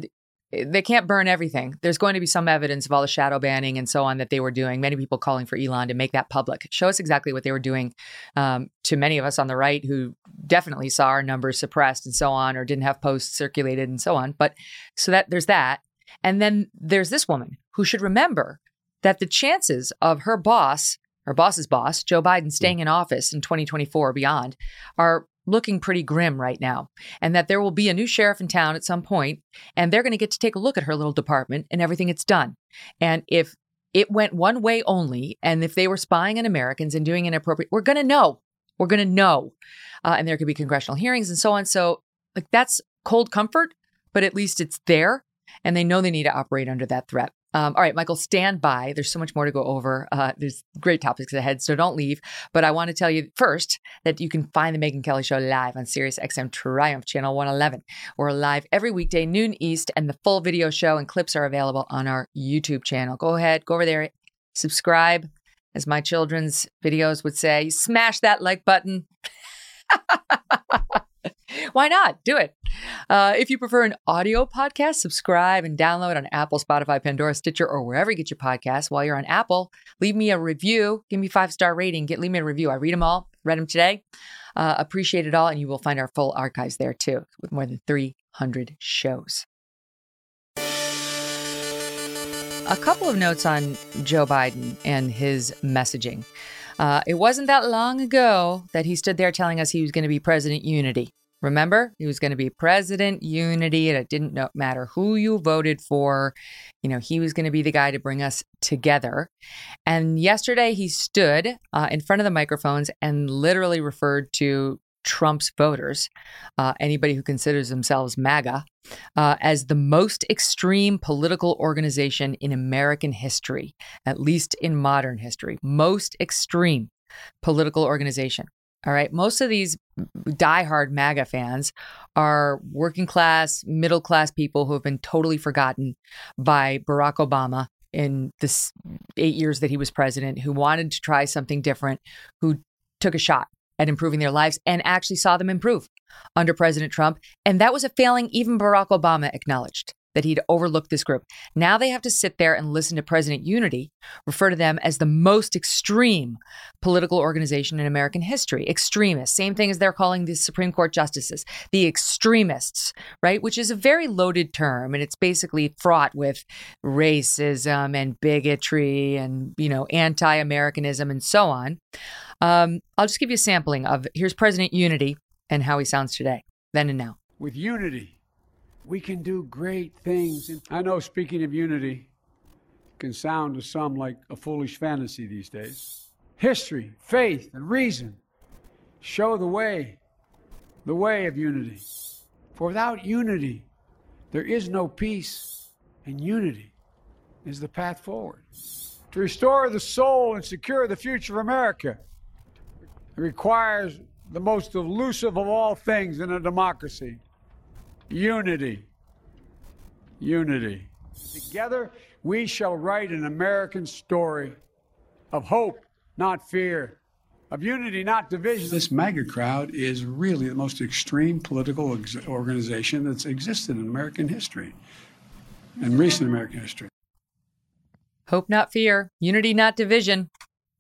they can't burn everything. There's going to be some evidence of all the shadow banning and so on that they were doing. Many people calling for Elon to make that public. Show us exactly what they were doing to many of us on the right who definitely saw our numbers suppressed and so on, or didn't have posts circulated and so on. But so that there's that. And then there's this woman who should remember that the chances of her boss's boss, Joe Biden, staying in office in 2024 or beyond are looking pretty grim right now, and that there will be a new sheriff in town at some point, and they're going to get to take a look at her little department and everything it's done. And if it went one way only, and if they were spying on Americans and doing inappropriate, we're going to know. We're going to know. And there could be congressional hearings and so on. So like that's cold comfort, but at least it's there, and they know they need to operate under that threat. All right, Michael, stand by. There's so much more to go over. There's great topics ahead, so don't leave. But I want to tell you first that you can find the Megyn Kelly Show live on SiriusXM Triumph Channel 111. We're live every weekday, noon East, and the full video show and clips are available on our YouTube channel. Go ahead, go over there, subscribe. As my children's videos would say, smash that like button. Why not? Do it. If you prefer an audio podcast, subscribe and download on Apple, Spotify, Pandora, Stitcher, or wherever you get your podcasts. While you're on Apple, leave me a review. Give me a 5-star rating. Leave me a review. I read them all. Read them today. Appreciate it all. And you will find our full archives there too, with more than 300 shows. A couple of notes on Joe Biden and his messaging. It wasn't that long ago that he stood there telling us he was going to be President Unity. Remember, he was going to be President Unity, and it didn't matter who you voted for. You know, he was going to be the guy to bring us together. And yesterday he stood in front of the microphones and literally referred to Trump's voters, anybody who considers themselves MAGA, as the most extreme political organization in American history, at least in modern history. Most extreme political organization. All right. Most of these diehard MAGA fans are working class, middle class people who have been totally forgotten by Barack Obama in this 8 years that he was president, who wanted to try something different, who took a shot at improving their lives and actually saw them improve under President Trump. And that was a failing even Barack Obama acknowledged, that he'd overlooked this group. Now they have to sit there and listen to President Unity refer to them as the most extreme political organization in American history. Extremists, same thing as they're calling the Supreme Court justices, the extremists, right? Which is a very loaded term, and it's basically fraught with racism and bigotry and, you know, anti-Americanism and so on. I'll just give you a sampling of, here's President Unity and how he sounds today, then and now. With unity, we can do great things. I know, speaking of unity, can sound to some like a foolish fantasy these days. History, faith, and reason show the way of unity. For without unity, there is no peace, and unity is the path forward. To restore the soul and secure the future of America, it requires the most elusive of all things in a democracy: unity. Unity. Together, we shall write an American story of hope, not fear, of unity, not division. This MAGA crowd is really the most extreme political organization that's existed in American history, in recent American history. Hope, not fear. Unity, not division.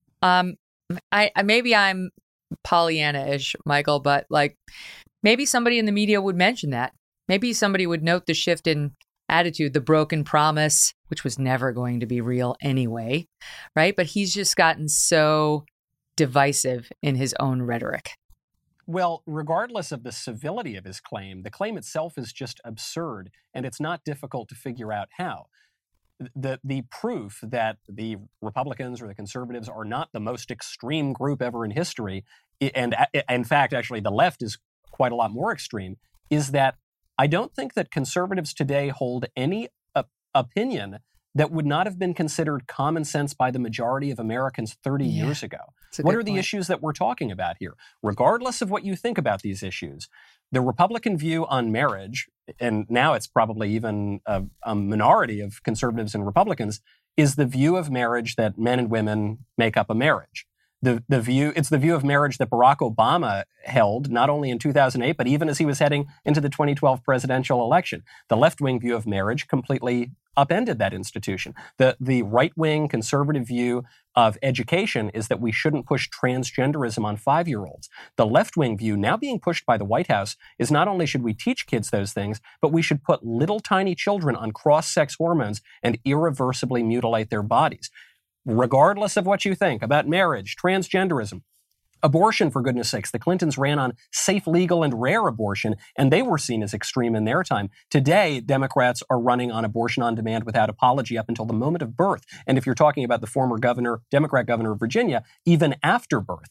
Maybe I'm Pollyanna-ish, Michael, but like maybe somebody in the media would mention that. Maybe somebody would note the shift in attitude, the broken promise, which was never going to be real anyway, right? But he's just gotten so divisive in his own rhetoric. Well, regardless of the civility of his claim, the claim itself is just absurd, and it's not difficult to figure out how. The proof that the Republicans or the conservatives are not the most extreme group ever in history, and in fact, actually, the left is quite a lot more extreme, is that I don't think that conservatives today hold any opinion that would not have been considered common sense by the majority of Americans 30 years ago. What are the issues that we're talking about here? Regardless of what you think about these issues, the Republican view on marriage, and now it's probably even a minority of conservatives and Republicans, is the view of marriage that men and women make up a marriage. It's the view of marriage that Barack Obama held, not only in 2008, but even as he was heading into the 2012 presidential election. The left-wing view of marriage completely upended that institution. The right-wing conservative view of education is that we shouldn't push transgenderism on 5-year-olds. The left-wing view, now being pushed by the White House, is not only should we teach kids those things, but we should put little tiny children on cross-sex hormones and irreversibly mutilate their bodies. Regardless of what you think about marriage, transgenderism, abortion, for goodness sakes, the Clintons ran on safe, legal, and rare abortion, and they were seen as extreme in their time. Today, Democrats are running on abortion on demand without apology up until the moment of birth. And if you're talking about the former Democrat governor of Virginia, even after birth.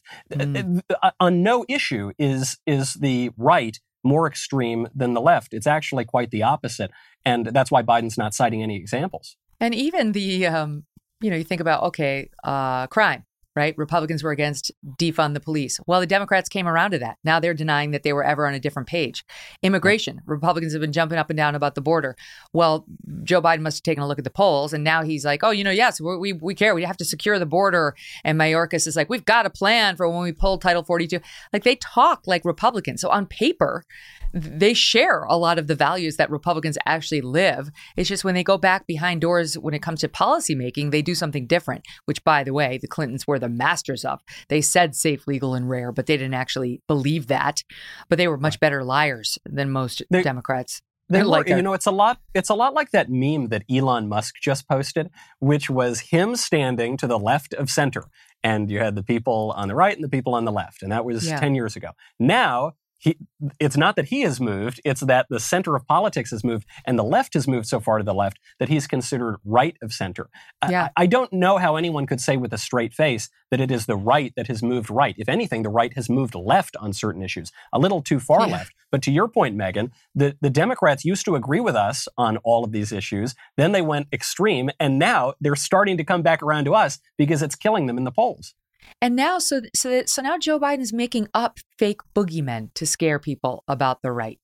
On no issue is the right more extreme than the left. It's actually quite the opposite. And that's why Biden's not citing any examples. And even the, you think about, crime, right? Republicans were against defund the police. Well, the Democrats came around to that. Now they're denying that they were ever on a different page. Immigration. Republicans have been jumping up and down about the border. Well, Joe Biden must have taken a look at the polls, and now he's like, yes, we care. We have to secure the border. And Mayorkas is like, we've got a plan for when we pull Title 42. Like, they talk like Republicans. So on paper, they share a lot of the values that Republicans actually live. It's just when they go back behind doors when it comes to policymaking, they do something different, which, by the way, the Clintons were the masters of. They said safe, legal, and rare, but they didn't actually believe that. But they were much better liars than most Democrats. They were, it's a lot like that meme that Elon Musk just posted, which was him standing to the left of center. And you had the people on the right and the people on the left. And that was 10 years ago. Now, it's not that he has moved, it's that the center of politics has moved, and the left has moved so far to the left that he's considered right of center. I don't know how anyone could say with a straight face that it is the right that has moved right. If anything, the right has moved left on certain issues, a little too far left. But to your point, Megyn, the Democrats used to agree with us on all of these issues. Then they went extreme, and now they're starting to come back around to us because it's killing them in the polls. And now, so now Joe Biden is making up fake boogeymen to scare people about the right.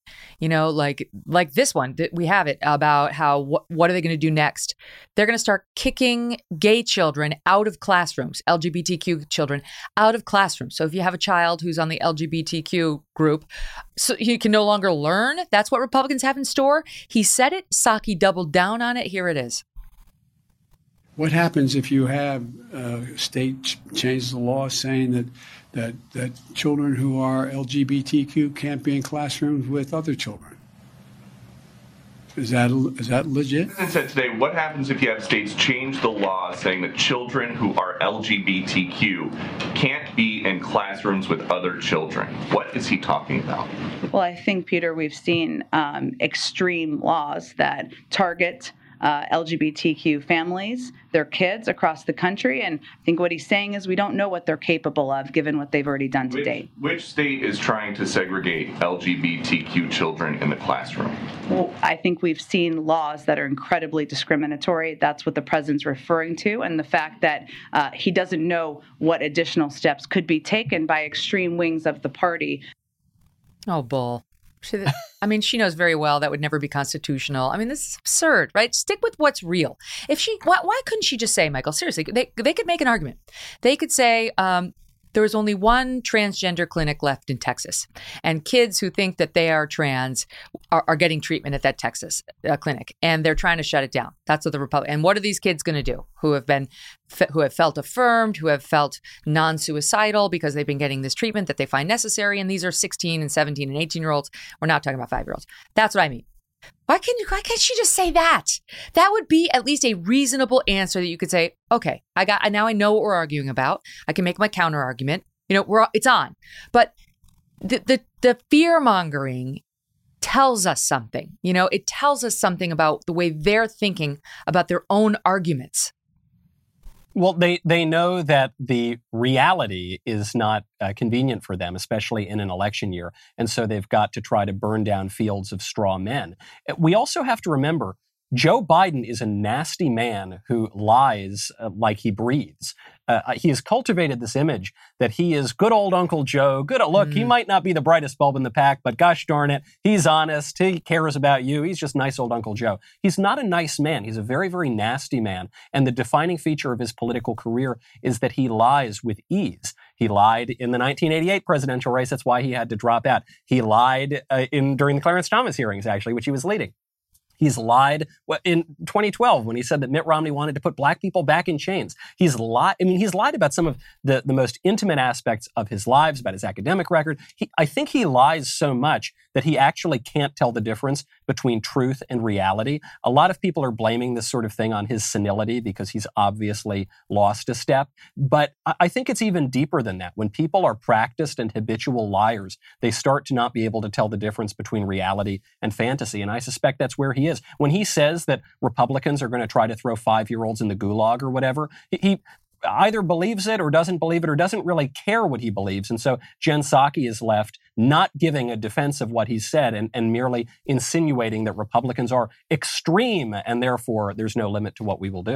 Like this one, we have it about how, what are they going to do next? They're going to start kicking gay children out of classrooms, LGBTQ children out of classrooms. So if you have a child who's on the LGBTQ group, so he can no longer learn. That's what Republicans have in store. He said it, Psaki doubled down on it. Here it is. What happens if you have a state change the law saying that children who are LGBTQ can't be in classrooms with other children? Is that legit? As I said today, what happens if you have states change the law saying that children who are LGBTQ can't be in classrooms with other children? What is he talking about? Well, I think, Peter, we've seen extreme laws that target LGBTQ families, their kids across the country. And I think what he's saying is we don't know what they're capable of given what they've already done to date. Which state is trying to segregate LGBTQ children in the classroom? Well, I think we've seen laws that are incredibly discriminatory. That's what the president's referring to. And the fact that he doesn't know what additional steps could be taken by extreme wings of the party. Oh, bull. She knows very well that would never be constitutional. This is absurd, right? Stick with what's real. Why couldn't she just say, Michael, seriously, they could make an argument. They could say, there was only one transgender clinic left in Texas, and kids who think that they are trans are getting treatment at that Texas clinic, and they're trying to shut it down. That's what the Republic. And what are these kids going to do? Who have felt affirmed, who have felt non-suicidal because they've been getting this treatment that they find necessary, and these are 16 and 17 and 18-year-olds. We're not talking about 5-year-olds. That's what I mean. Why can't she just say that? That would be at least a reasonable answer that you could say, okay, now I know what we're arguing about. I can make my counter argument. It's on. But the fear mongering tells us something. It tells us something about the way they're thinking about their own arguments. Well, they know that the reality is not convenient for them, especially in an election year. And so they've got to try to burn down fields of straw men. We also have to remember, Joe Biden is a nasty man who lies like he breathes. He has cultivated this image that he is good old Uncle Joe. Look, he might not be the brightest bulb in the pack, but gosh darn it, he's honest. He cares about you. He's just nice old Uncle Joe. He's not a nice man. He's a very, very nasty man. And the defining feature of his political career is that he lies with ease. He lied in the 1988 presidential race. That's why he had to drop out. He lied during the Clarence Thomas hearings, actually, which he was leading. He's lied in 2012 when he said that Mitt Romney wanted to put black people back in chains. He's lied. I mean, he's lied about some of the most intimate aspects of his lives, about his academic record. I think he lies so much that he actually can't tell the difference between truth and reality. A lot of people are blaming this sort of thing on his senility because he's obviously lost a step. But I think it's even deeper than that. When people are practiced and habitual liars, they start to not be able to tell the difference between reality and fantasy. And I suspect that's where he is. When he says that Republicans are going to try to throw 5-year-olds in the gulag or whatever, he either believes it or doesn't believe it or doesn't really care what he believes. And so Jen Psaki is left not giving a defense of what he said and merely insinuating that Republicans are extreme and therefore there's no limit to what we will do.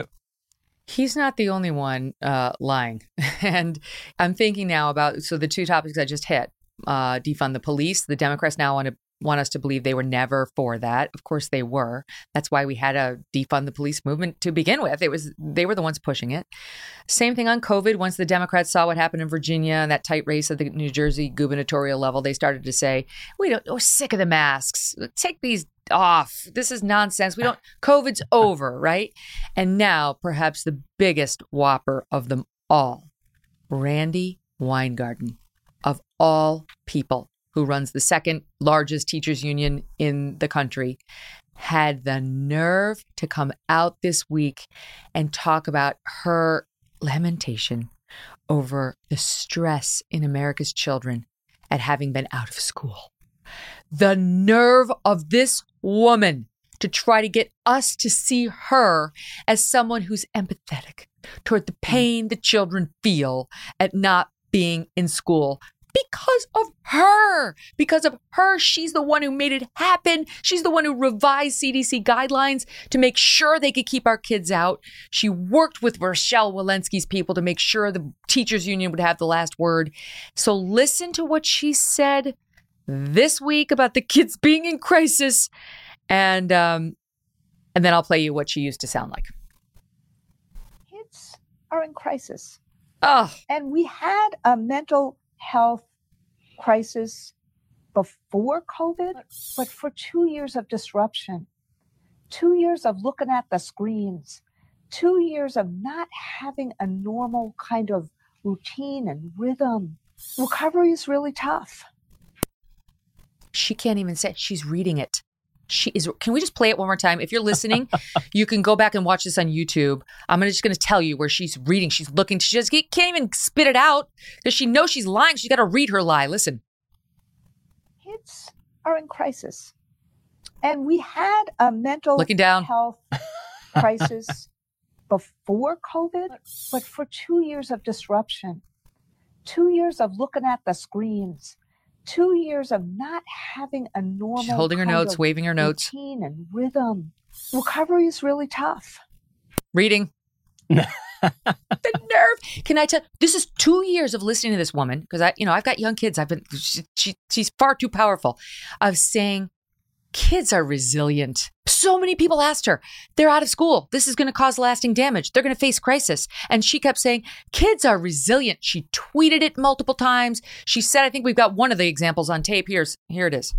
He's not the only one lying. And I'm thinking now about, so the two topics I just hit, defund the police. The Democrats now want us to believe they were never for that. Of course they were. That's why we had a defund the police movement to begin with. They were the ones pushing it. Same thing on COVID. Once the Democrats saw what happened in Virginia and that tight race at the New Jersey gubernatorial level, they started to say, we're sick of the masks. Take these off. This is nonsense. COVID's over, right? And now perhaps the biggest whopper of them all, Randi Weingarten, of all people, who runs the second largest teachers union in the country, had the nerve to come out this week and talk about her lamentation over the stress in America's children at having been out of school. The nerve of this woman to try to get us to see her as someone who's empathetic toward the pain the children feel at not being in school. Because of her, she's the one who made it happen. She's the one who revised CDC guidelines to make sure they could keep our kids out. She worked with Rochelle Walensky's people to make sure the teachers union would have the last word. So listen to what she said this week about the kids being in crisis. And then I'll play you what she used to sound like. Kids are in crisis. Oh. And we had a mental health crisis before COVID, but for 2 years of disruption, 2 years of looking at the screens, 2 years of not having a normal kind of routine and rhythm. Recovery is really tough. She can't even say it. She's reading it. She is. Can we just play it one more time? If you're listening, you can go back and watch this on YouTube. I'm just going to tell you where she's reading. She's looking. She just can't even spit it out because she knows she's lying. She's got to read her lie. Listen. Kids are in crisis. And we had a mental health crisis before COVID, but for 2 years of disruption, 2 years of looking at the screens, 2 years of not having a normal She's holding her notes, waving her notes. Routine and rhythm. Recovery is really tough. Reading. The nerve. Can I tell? This is 2 years of listening to this woman because I've got young kids. She's far too powerful. Of saying kids are resilient. So many people asked her, they're out of school. This is going to cause lasting damage. They're going to face crisis. And she kept saying, kids are resilient. She tweeted it multiple times. She said, I think we've got one of the examples on tape. Here it is.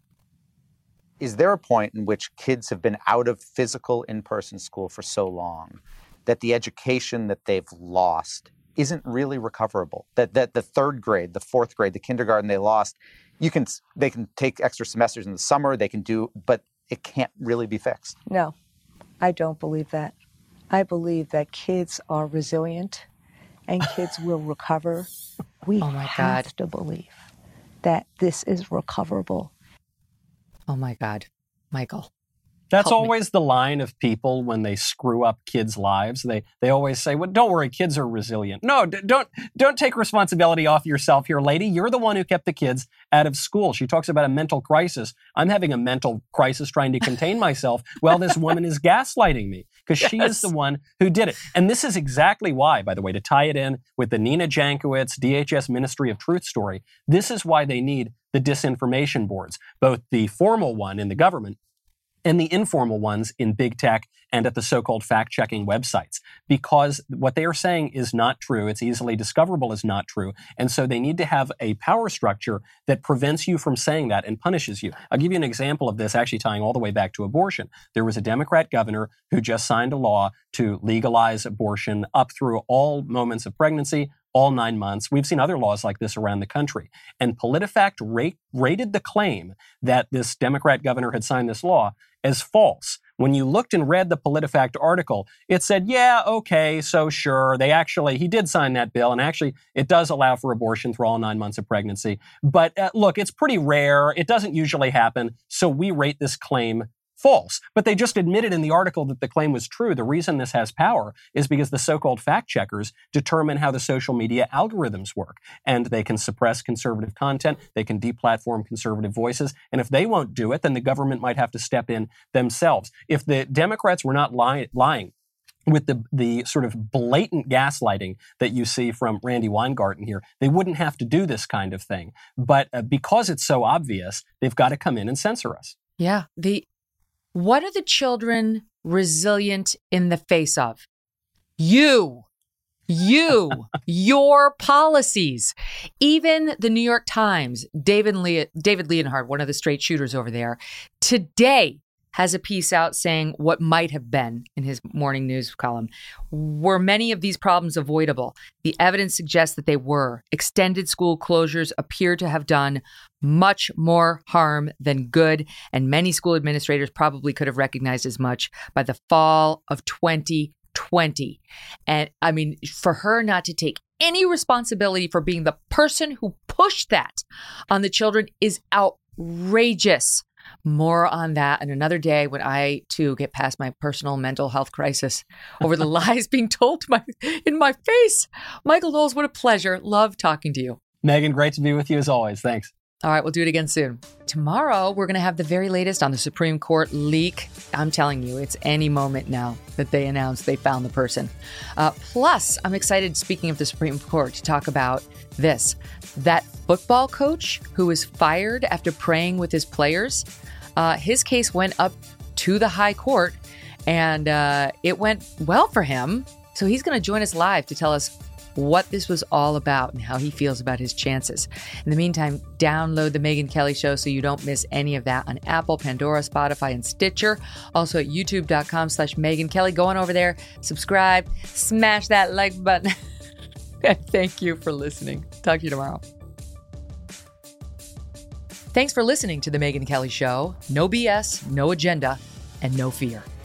Is there a point in which kids have been out of physical in-person school for so long that the education that they've lost isn't really recoverable? That the third grade, the fourth grade, the kindergarten they lost, they can take extra semesters in the summer, but it can't really be fixed. No, I don't believe that. I believe that kids are resilient and kids will recover. We have to believe that this is recoverable. Oh my God, Michael. That's always the line of people when they screw up kids' lives. They always say, well, don't worry, kids are resilient. No, don't take responsibility off yourself here, lady. You're the one who kept the kids out of school. She talks about a mental crisis. I'm having a mental crisis trying to contain myself while this woman is gaslighting me. because she is the one who did it. And this is exactly why, by the way, to tie it in with the Nina Jankowicz DHS Ministry of Truth story, this is why they need the disinformation boards, both the formal one in the government and the informal ones in big tech and at the so-called fact-checking websites, because what they are saying is not true. It's easily discoverable as not true. And so they need to have a power structure that prevents you from saying that and punishes you. I'll give you an example of this, actually tying all the way back to abortion. There was a Democrat governor who just signed a law to legalize abortion up through all moments of pregnancy, all 9 months. We've seen other laws like this around the country. And PolitiFact rated the claim that this Democrat governor had signed this law as false. When you looked and read the PolitiFact article, it said, yeah, okay, so sure, he did sign that bill, and actually it does allow for abortion through all 9 months of pregnancy. But look, it's pretty rare. It doesn't usually happen, so we rate this claim false. But they just admitted in the article that the claim was true. The reason this has power is because the so-called fact checkers determine how the social media algorithms work. And they can suppress conservative content. They can deplatform conservative voices. And if they won't do it, then the government might have to step in themselves. If the Democrats were not lying with the sort of blatant gaslighting that you see from Randy Weingarten here, they wouldn't have to do this kind of thing. But because it's so obvious, they've got to come in and censor us. Yeah. What are the children resilient in the face of? You, your policies. Even the New York Times, David Leonhardt, one of the straight shooters over there, today has a piece out saying what might have been, in his morning news column, were many of these problems avoidable? The evidence suggests that they were. Extended school closures appear to have done much more harm than good, and many school administrators probably could have recognized as much by the fall of 2020. And I mean, for her not to take any responsibility for being the person who pushed that on the children is outrageous. More on that in another day when I, too, get past my personal mental health crisis over the lies being told in my face. Michael Knowles, what a pleasure. Love talking to you. Megan, great to be with you as always. Thanks. All right, we'll do it again soon. Tomorrow, we're going to have the very latest on the Supreme Court leak. I'm telling you, it's any moment now that they announce they found the person. Plus, I'm excited, speaking of the Supreme Court, to talk about this. That football coach who was fired after praying with his players, his case went up to the high court, and it went well for him. So he's going to join us live to tell us what this was all about and how he feels about his chances. In the meantime, download The Megyn Kelly Show so you don't miss any of that on Apple, Pandora, Spotify, and Stitcher. Also at youtube.com/Megyn Kelly. Go on over there, subscribe, smash that like button. Thank you for listening. Talk to you tomorrow. Thanks for listening to The Megyn Kelly Show. No BS, no agenda, and no fear.